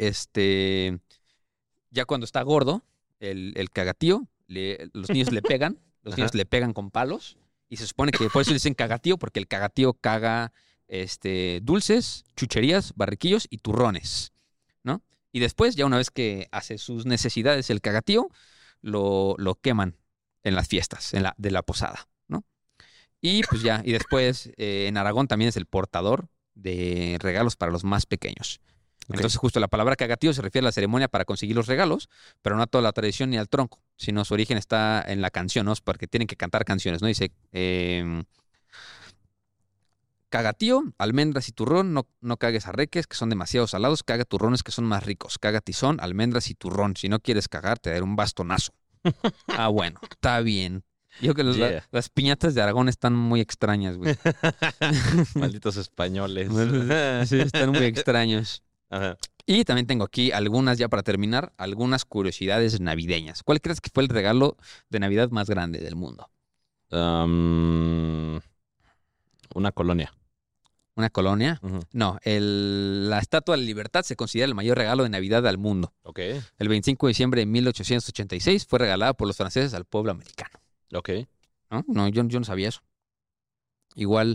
ya cuando está gordo, el cagatío, los niños le pegan, los niños
Ajá.
le pegan con palos. Y se supone que por eso le dicen cagatío, porque el cagatío caga dulces, chucherías, barriquillos y turrones, ¿no? Y después, ya una vez que hace sus necesidades el cagatío, lo queman en las fiestas, de la posada, ¿no? Y pues ya, y después en Aragón también es el portador de regalos para los más pequeños.
Ok.
Entonces, justo la palabra cagatío se refiere a la ceremonia para conseguir los regalos, pero no a toda la tradición ni al tronco, sino su origen está en la canción, ¿no? Porque tienen que cantar canciones, ¿no? Dice, Cagatío, almendras y turrón, no cagues arreques, que son demasiado salados, caga turrones que son más ricos. Caga tizón, almendras y turrón. Si no quieres cagar, te daré un bastonazo. Bueno, está bien. Yo creo que las piñatas de Aragón están muy extrañas, güey.
Malditos españoles.
Sí, están muy extraños.
Ajá.
Y también tengo aquí algunas, ya para terminar, algunas curiosidades navideñas. ¿Cuál crees que fue el regalo de Navidad más grande del mundo?
Una colonia.
¿Una colonia?
Ujú.
No, la Estatua de la Libertad se considera el mayor regalo de Navidad al mundo.
Ok.
El 25 de diciembre de 1886 fue regalada por los franceses al pueblo americano.
Ok.
¿No? No, yo no sabía eso. Igual,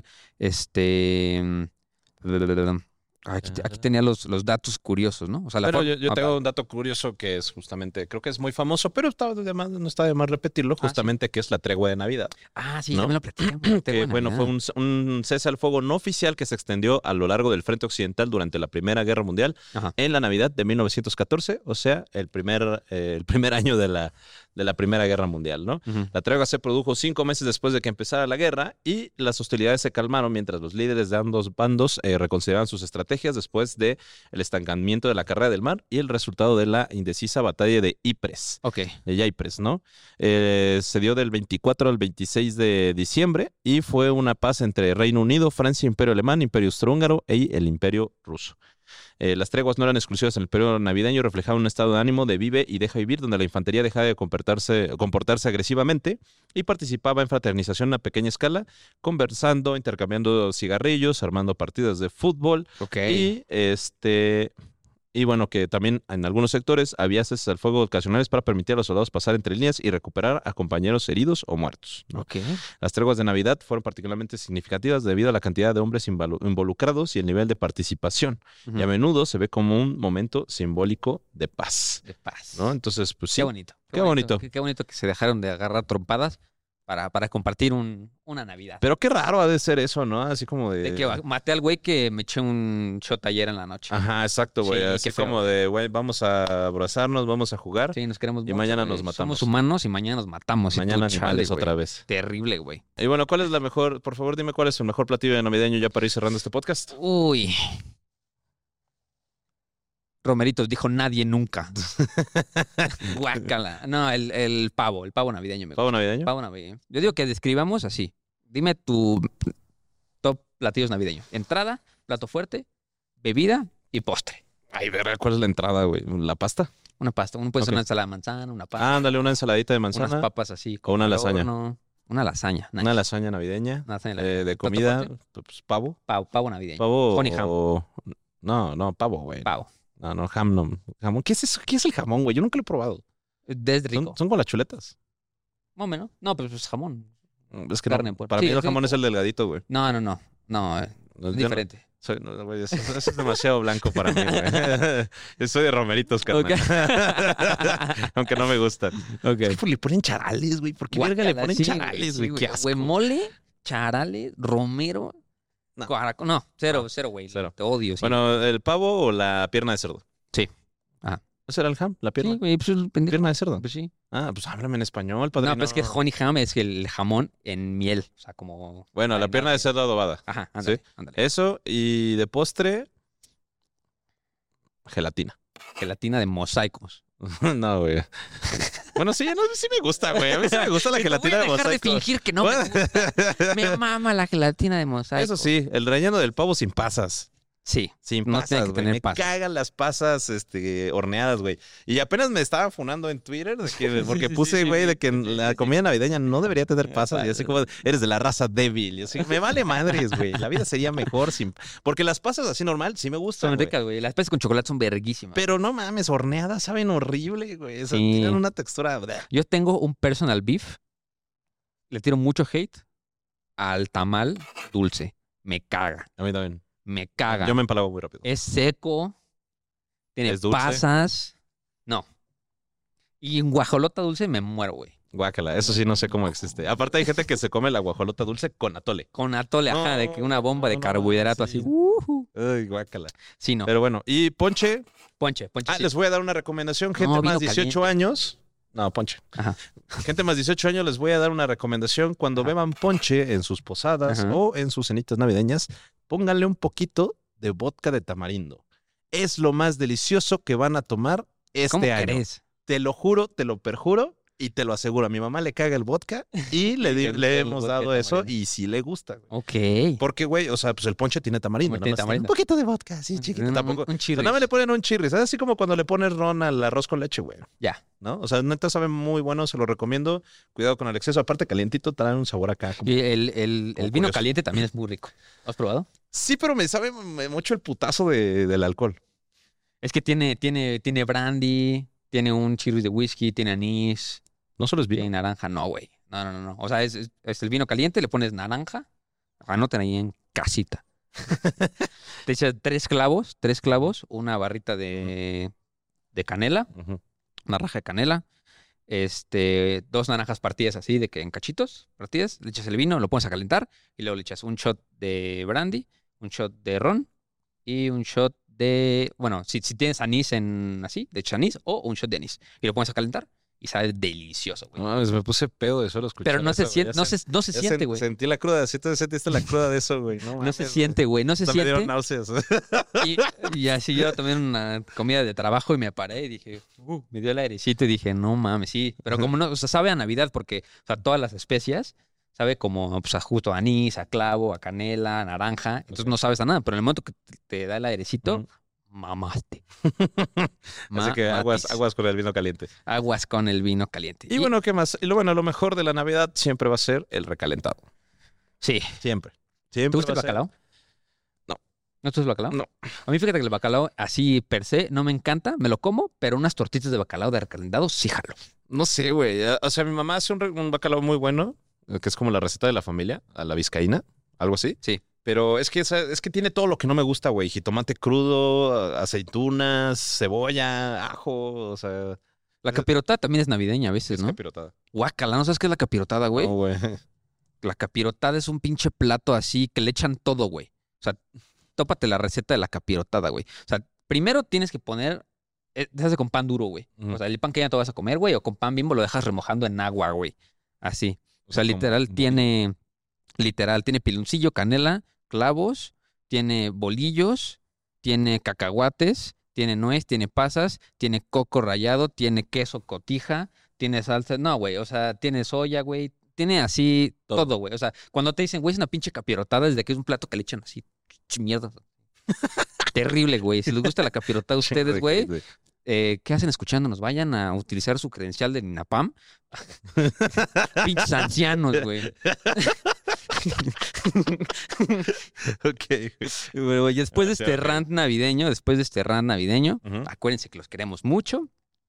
aquí tenía los datos curiosos, ¿no? O sea,
Pero yo tengo un dato curioso que es justamente, creo que es muy famoso, pero no está de más repetirlo, justamente que es la tregua de Navidad.
Ah, sí,
¿no?
ya me lo platican.
Que, bueno, fue un cese al fuego no oficial que se extendió a lo largo del frente occidental durante la Primera Guerra Mundial.
Ajá.
En la Navidad de 1914, o sea, el primer año de la Primera Guerra Mundial, ¿no?
Ujú.
La tregua se produjo 5 meses después de que empezara la guerra y las hostilidades se calmaron mientras los líderes de ambos bandos reconsideraban sus estrategias después del estancamiento de la carrera del mar y el resultado de la indecisa batalla de Ypres.
Ok.
De Ypres, ¿no? Se dio del 24 al 26 de diciembre y fue una paz entre Reino Unido, Francia, Imperio Alemán, Imperio Austrohúngaro y el Imperio Ruso. Las treguas no eran exclusivas en el periodo navideño, reflejaban un estado de ánimo de vive y deja vivir, donde la infantería dejaba de comportarse agresivamente y participaba en fraternización a pequeña escala, conversando, intercambiando cigarrillos, armando partidas de fútbol.
Ok.
Y bueno, que también en algunos sectores había ceses al fuego ocasionales para permitir a los soldados pasar entre líneas y recuperar a compañeros heridos o muertos, ¿no?
Ok.
Las treguas de Navidad fueron particularmente significativas debido a la cantidad de hombres involucrados y el nivel de participación.
Ujú.
Y a menudo se ve como un momento simbólico de paz,
De paz.
¿no? Entonces, pues sí.
Qué bonito.
Qué bonito.
Qué bonito que se dejaron de agarrar trompadas para compartir una Navidad.
Pero qué raro ha de ser eso, ¿no? Así como de...
De que maté al güey que me eché un shot ayer en la noche.
Ajá, exacto, güey.
Sí,
Así
qué feo,
como de, güey, vamos a abrazarnos, vamos a jugar.
Sí, nos queremos
Y
mucho,
mañana
güey.
nos matamos.
Somos humanos y mañana nos matamos. Y
Mañana
tú,
animales
chale,
otra
güey.
vez.
Terrible, güey.
Y bueno, ¿cuál es la mejor? Por favor, dime cuál es el mejor platillo de navideño ya para ir cerrando este podcast.
Uy. Romeritos dijo nadie nunca. Guácala. No, el pavo navideño me gusta.
¿Pavo navideño?
Pavo navideño. Yo digo que describamos así. Dime tu top platillos navideños. Entrada, plato fuerte, bebida y postre.
Ay, verga, ¿cuál es la entrada, güey? ¿La pasta?
Una pasta. Uno puede ser
Ok.
una ensalada de manzana, una pasta.
Ándale, una ensaladita de manzana.
Unas papas así.
o una
al
lasaña.
horno. Una lasaña.
Una lasaña navideña.
Una lasaña
De
¿Plato
comida,
fuerte?
pues pavo.
Pavo navideño.
Pavo
Honey ham.
No, pavo, güey.
Pavo.
No, ham no. Jamón. ¿Qué es eso? ¿Qué es el jamón, güey? Yo nunca lo he probado.
Es rico.
Son con las chuletas.
Más o menos. No, pero es jamón.
Es que
Carne,
no.
pues.
Para
Sí,
mí el
sí.
jamón es el delgadito, güey.
No, no,
No,
es
yo
diferente.
no, güey, eso es demasiado blanco para mí, güey. Yo soy de romeritos, carnal. Aunque no me gustan.
Ok.
¿Por qué le ponen charales, güey? ¿Por qué verga le ponen charales, güey? Qué asco.
Güey, mole, charales, romero.
No.
No, cero, güey.
Cero.
Te odio. Sí.
Bueno, ¿el pavo o la pierna de cerdo?
Sí. Ajá.
¿Ese era el ham? ¿La pierna?
sí, güey, pues el pendejo.
¿Pierna de cerdo?
Pues sí.
Ah, pues háblame en español, padrino.
No, pero es que honey ham es el jamón en miel. O sea, como.
Bueno, la pierna de cerdo adobada.
Ajá, ándale,
¿Sí?
ándale.
Eso, y de postre, gelatina.
Gelatina de mosaicos.
No, güey. Bueno, sí, no, sí me gusta, güey. A mí sí me gusta la gelatina de
Voy a dejar de
mosaico.
fingir que no me gusta. Me mama la gelatina de mosaico.
Eso sí, el relleno del pavo sin pasas.
Sí.
Sin
No
pasas,
tiene que
güey.
tener
Me
pasas.
cagan las pasas horneadas, güey. Y apenas me estaba funando en Twitter porque puse, güey, de que la comida navideña no debería tener pasas. Y así como, eres de la raza débil. Y así, me vale madres, güey. La vida sería mejor sin... Porque las pasas así normal sí me gustan,
Son
güey.
ricas, güey. Las pasas con chocolate son verguísimas.
Pero no mames, horneadas saben horrible, güey. O sea,
Sí.
tienen una textura...
Yo tengo un personal beef. Le tiro mucho hate al tamal dulce. Me caga.
A mí también.
Me caga.
Yo me empalago muy rápido.
Es seco. Tiene
¿Es dulce?
pasas. No. Y en guajolota dulce me muero, güey.
Guácala, eso sí no sé cómo existe. Aparte hay gente que se come la guajolota dulce con atole.
Con atole, ajá,
No,
de que una bomba de
no,
carbohidrato
sí.
así.
Ay, guácala.
Sí, no.
Pero bueno, y ponche.
Ponche.
Ah,
Sí.
les voy a dar una recomendación. Gente
No, vino
más 18
caliente.
años No, ponche.
Ajá.
Gente más 18 años, les voy a dar una recomendación. Cuando beban ponche en sus posadas
Ajá.
o en sus cenitas navideñas, pónganle un poquito de vodka de tamarindo. Es lo más delicioso que van a tomar este
¿Cómo
año.
crees?
Te lo juro, te lo perjuro y te lo aseguro. A mi mamá le caga el vodka y le hemos
vodka
dado
de
eso
tamarindo.
y sí le gusta, güey.
Ok.
Porque, güey, o sea, pues el ponche tiene tamarindo.
Tiene
Nada más
tamarindo.
un poquito de vodka, sí, chiquito. Tampoco.
Un
O
chirris.
sea, nada más le ponen un chirris. Es así como cuando le pones ron al arroz con leche, güey.
Ya.
¿No? O sea, neta sabe muy bueno, se lo recomiendo. Cuidado con el exceso. Aparte, calientito trae un sabor acá. como-
Y el vino
curioso.
caliente también es muy rico. ¿Lo has probado?
Sí, pero me sabe mucho el putazo del alcohol.
Es que tiene brandy, tiene un chirris de whisky, tiene anís,
No solo es
tiene
vino.
naranja. No, güey. No. O sea, es el vino caliente, le pones naranja. Anoten ahí en casita. Te echas 3 clavos, una barrita de canela,
Ujú.
una raja de canela, 2 naranjas partidas así, de que en cachitos, partidas, le echas el vino, lo pones a calentar y luego le echas un shot de brandy, un shot de ron y un shot de, bueno, si tienes anís le echas anís o un shot de anís y lo pones a calentar y sabe delicioso, güey.
No mames, me puse pedo de solo escuchar
Pero no se
eso, güey.
siente,
Ya
no se
ya
siente, güey.
Sentí la cruda. ¿Sí te sentiste la cruda de eso, güey?
No se siente, güey, no se
Me dieron
siente.
náuseas.
Y así yo tomé una comida de trabajo y me paré y dije, me dio el airecito y dije, no mames, sí. Pero como no, o sea, sabe a Navidad porque, o sea, todas las especias, sabe como, pues, a justo a anís, a clavo, a canela, a naranja. Entonces no sabes a nada, pero en el momento que te da el airecito,
Ujú.
mamaste.
Así que
Mamatis.
aguas con el vino caliente.
Aguas con el vino caliente.
Y bueno, ¿qué más? Y lo mejor de la Navidad siempre va a ser el recalentado.
Sí.
Siempre.
¿Te
Siempre
gusta el
va a ser-
bacalao?
No.
¿No te gusta el bacalao?
No.
A mí fíjate que el bacalao así per se no me encanta, me lo como, pero unas tortitas de bacalao de recalentado sí jalo.
No sé, güey. O sea, mi mamá hace un bacalao muy bueno, que es como la receta de la familia, a la vizcaína, algo así.
Sí.
Pero es que tiene todo lo que no me gusta, güey. Jitomate crudo, aceitunas, cebolla, ajo, o sea,
La capirotada también es navideña a veces,
es
¿no?
capirotada.
Guácala, ¿no sabes qué es la capirotada, güey?
No, güey.
La capirotada es un pinche plato así que le echan todo, güey. O sea, tópate la receta de la capirotada, güey. O sea, primero tienes que poner, se hace con pan duro, güey.
Ujú.
O sea, el pan que ya te vas a comer, güey, o con pan Bimbo lo dejas remojando en agua, güey. Así. O sea,
como
literal tiene piloncillo, canela, clavos, tiene bolillos, tiene cacahuates, tiene nuez, tiene pasas, tiene coco rallado, tiene queso cotija, tiene salsa. No, güey, o sea, tiene soya, güey. Tiene así todo, güey. O sea, cuando te dicen, güey, es una pinche capirotada, desde que es un plato que le echan así, mierda. Terrible, güey. Si les gusta la capirotada a ustedes, güey, ¿qué hacen escuchándonos? Vayan a utilizar su credencial de INAPAM. Pinches ancianos, güey.
Ok.
Bueno, y después de
Sí,
este
ok.
rant navideño,
Ujú.
acuérdense que los queremos mucho.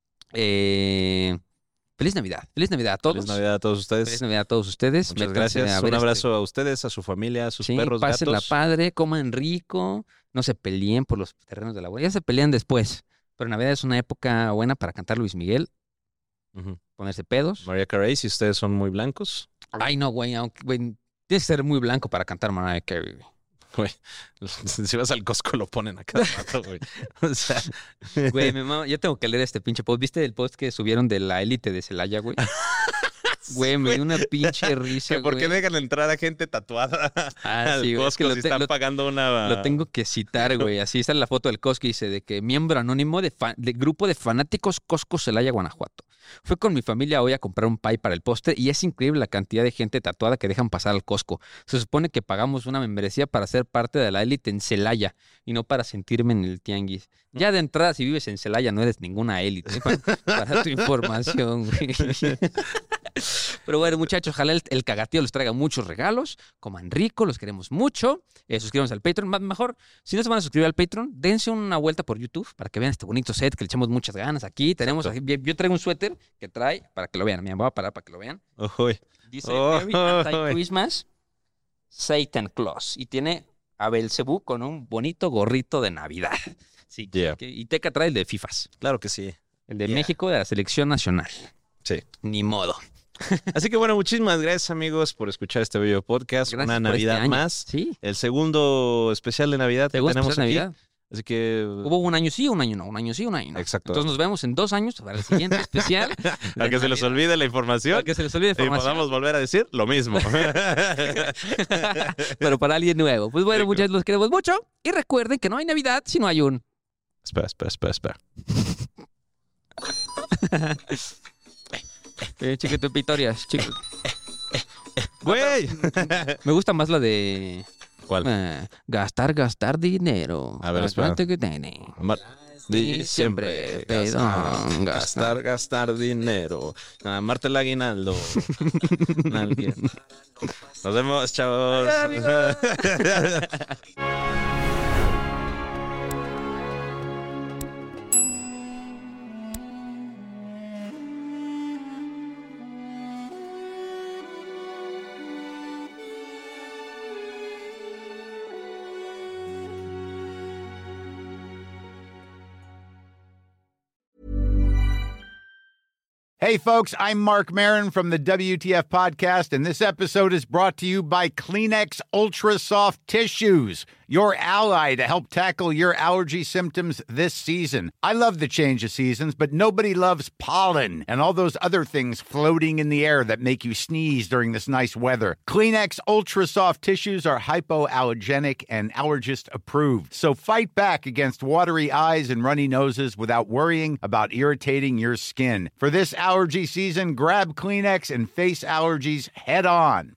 Feliz Navidad. Feliz Navidad a todos.
Feliz Navidad a todos ustedes.
Feliz Navidad a todos ustedes.
Muchas
Métanse
gracias.
a ver
Un abrazo a ustedes, a su familia, a sus
Sí,
perros,
pásenla
gatos.
padre, coman rico, no se peleen por los terrenos de la abuela. Ya se pelean después. Pero Navidad es una época buena para cantar Luis Miguel,
Ujú.
ponerse pedos.
Mariah Carey, si ustedes son muy blancos.
Ay, no, güey, güey, tienes que ser muy blanco para cantar Mariah Carey, güey.
Güey, si vas al Costco lo ponen a cada rato, güey. O sea,
Güey, yo tengo que leer este pinche post. ¿Viste el post que subieron de la élite de Celaya, güey? Güey, me dio una pinche risa,
que ¿por qué
güey.
dejan entrar a gente tatuada
Ah,
al
sí, güey, es
Costco
que
si están pagando una...
lo tengo que citar, güey. Así está la foto del Costco y dice de que miembro anónimo de grupo de fanáticos Costco Celaya, Guanajuato. Fue con mi familia hoy a comprar un pie para el postre y es increíble la cantidad de gente tatuada que dejan pasar al Costco. Se supone que pagamos una membresía para ser parte de la élite en Celaya y no para sentirme en el tianguis. Ya de entrada, si vives en Celaya, no eres ninguna élite. Para tu información, güey. Pero bueno, muchachos, ojalá el cagatío les traiga muchos regalos. Coman rico, los queremos mucho. Suscríbanse al Patreon. Mejor, si no se van a suscribir al Patreon, dense una vuelta por YouTube para que vean este bonito set que le echamos muchas ganas aquí. Tenemos aquí, yo traigo un suéter que trae para que lo vean. Me voy a parar para que lo vean.
Uy.
Dice
Oh,
Merry Anti-Christmas Satan Claus. Y tiene a Belcebú con un bonito gorrito de Navidad. Sí.
Yeah.
Y Teca trae el de FIFAs.
Claro que sí.
El de
Yeah.
México de la selección nacional.
Sí.
Ni modo.
Así que bueno, muchísimas gracias amigos por escuchar este bello podcast.
Gracias
Una
por este
Navidad
año.
más.
Sí.
El segundo especial de Navidad que
Segundo
tenemos
especial de
aquí.
Navidad.
Así que...
Hubo un año sí, un año no, un año sí, un año no.
Exacto.
Entonces nos vemos en 2 años para el siguiente especial.
Para que se les olvide la información.
Para que se les olvide la
Y
información.
podamos volver a decir lo mismo.
Pero para alguien nuevo. Pues bueno,
Sí,
muchachos, los queremos mucho. Y recuerden que no hay Navidad si no hay un...
Espera.
Chiquito Pitorias, chico.
¡Güey!
Me gusta más la de...
¿Cuál?
Gastar dinero.
A ver, espera.
Que tiene.
Siempre
pedón,
gastar dinero. Amarte el aguinaldo. Nos vemos, chavos.
Hey, folks, I'm Mark Maron from the WTF Podcast, and this episode is brought to you by Kleenex Ultra Soft Tissues, your ally to help tackle your allergy symptoms this season. I love the change of seasons, but nobody loves pollen and all those other things floating in the air that make you sneeze during this nice weather. Kleenex Ultra Soft Tissues are hypoallergenic and allergist approved, so fight back against watery eyes and runny noses without worrying about irritating your skin. For this allergy season, grab Kleenex and face allergies head on.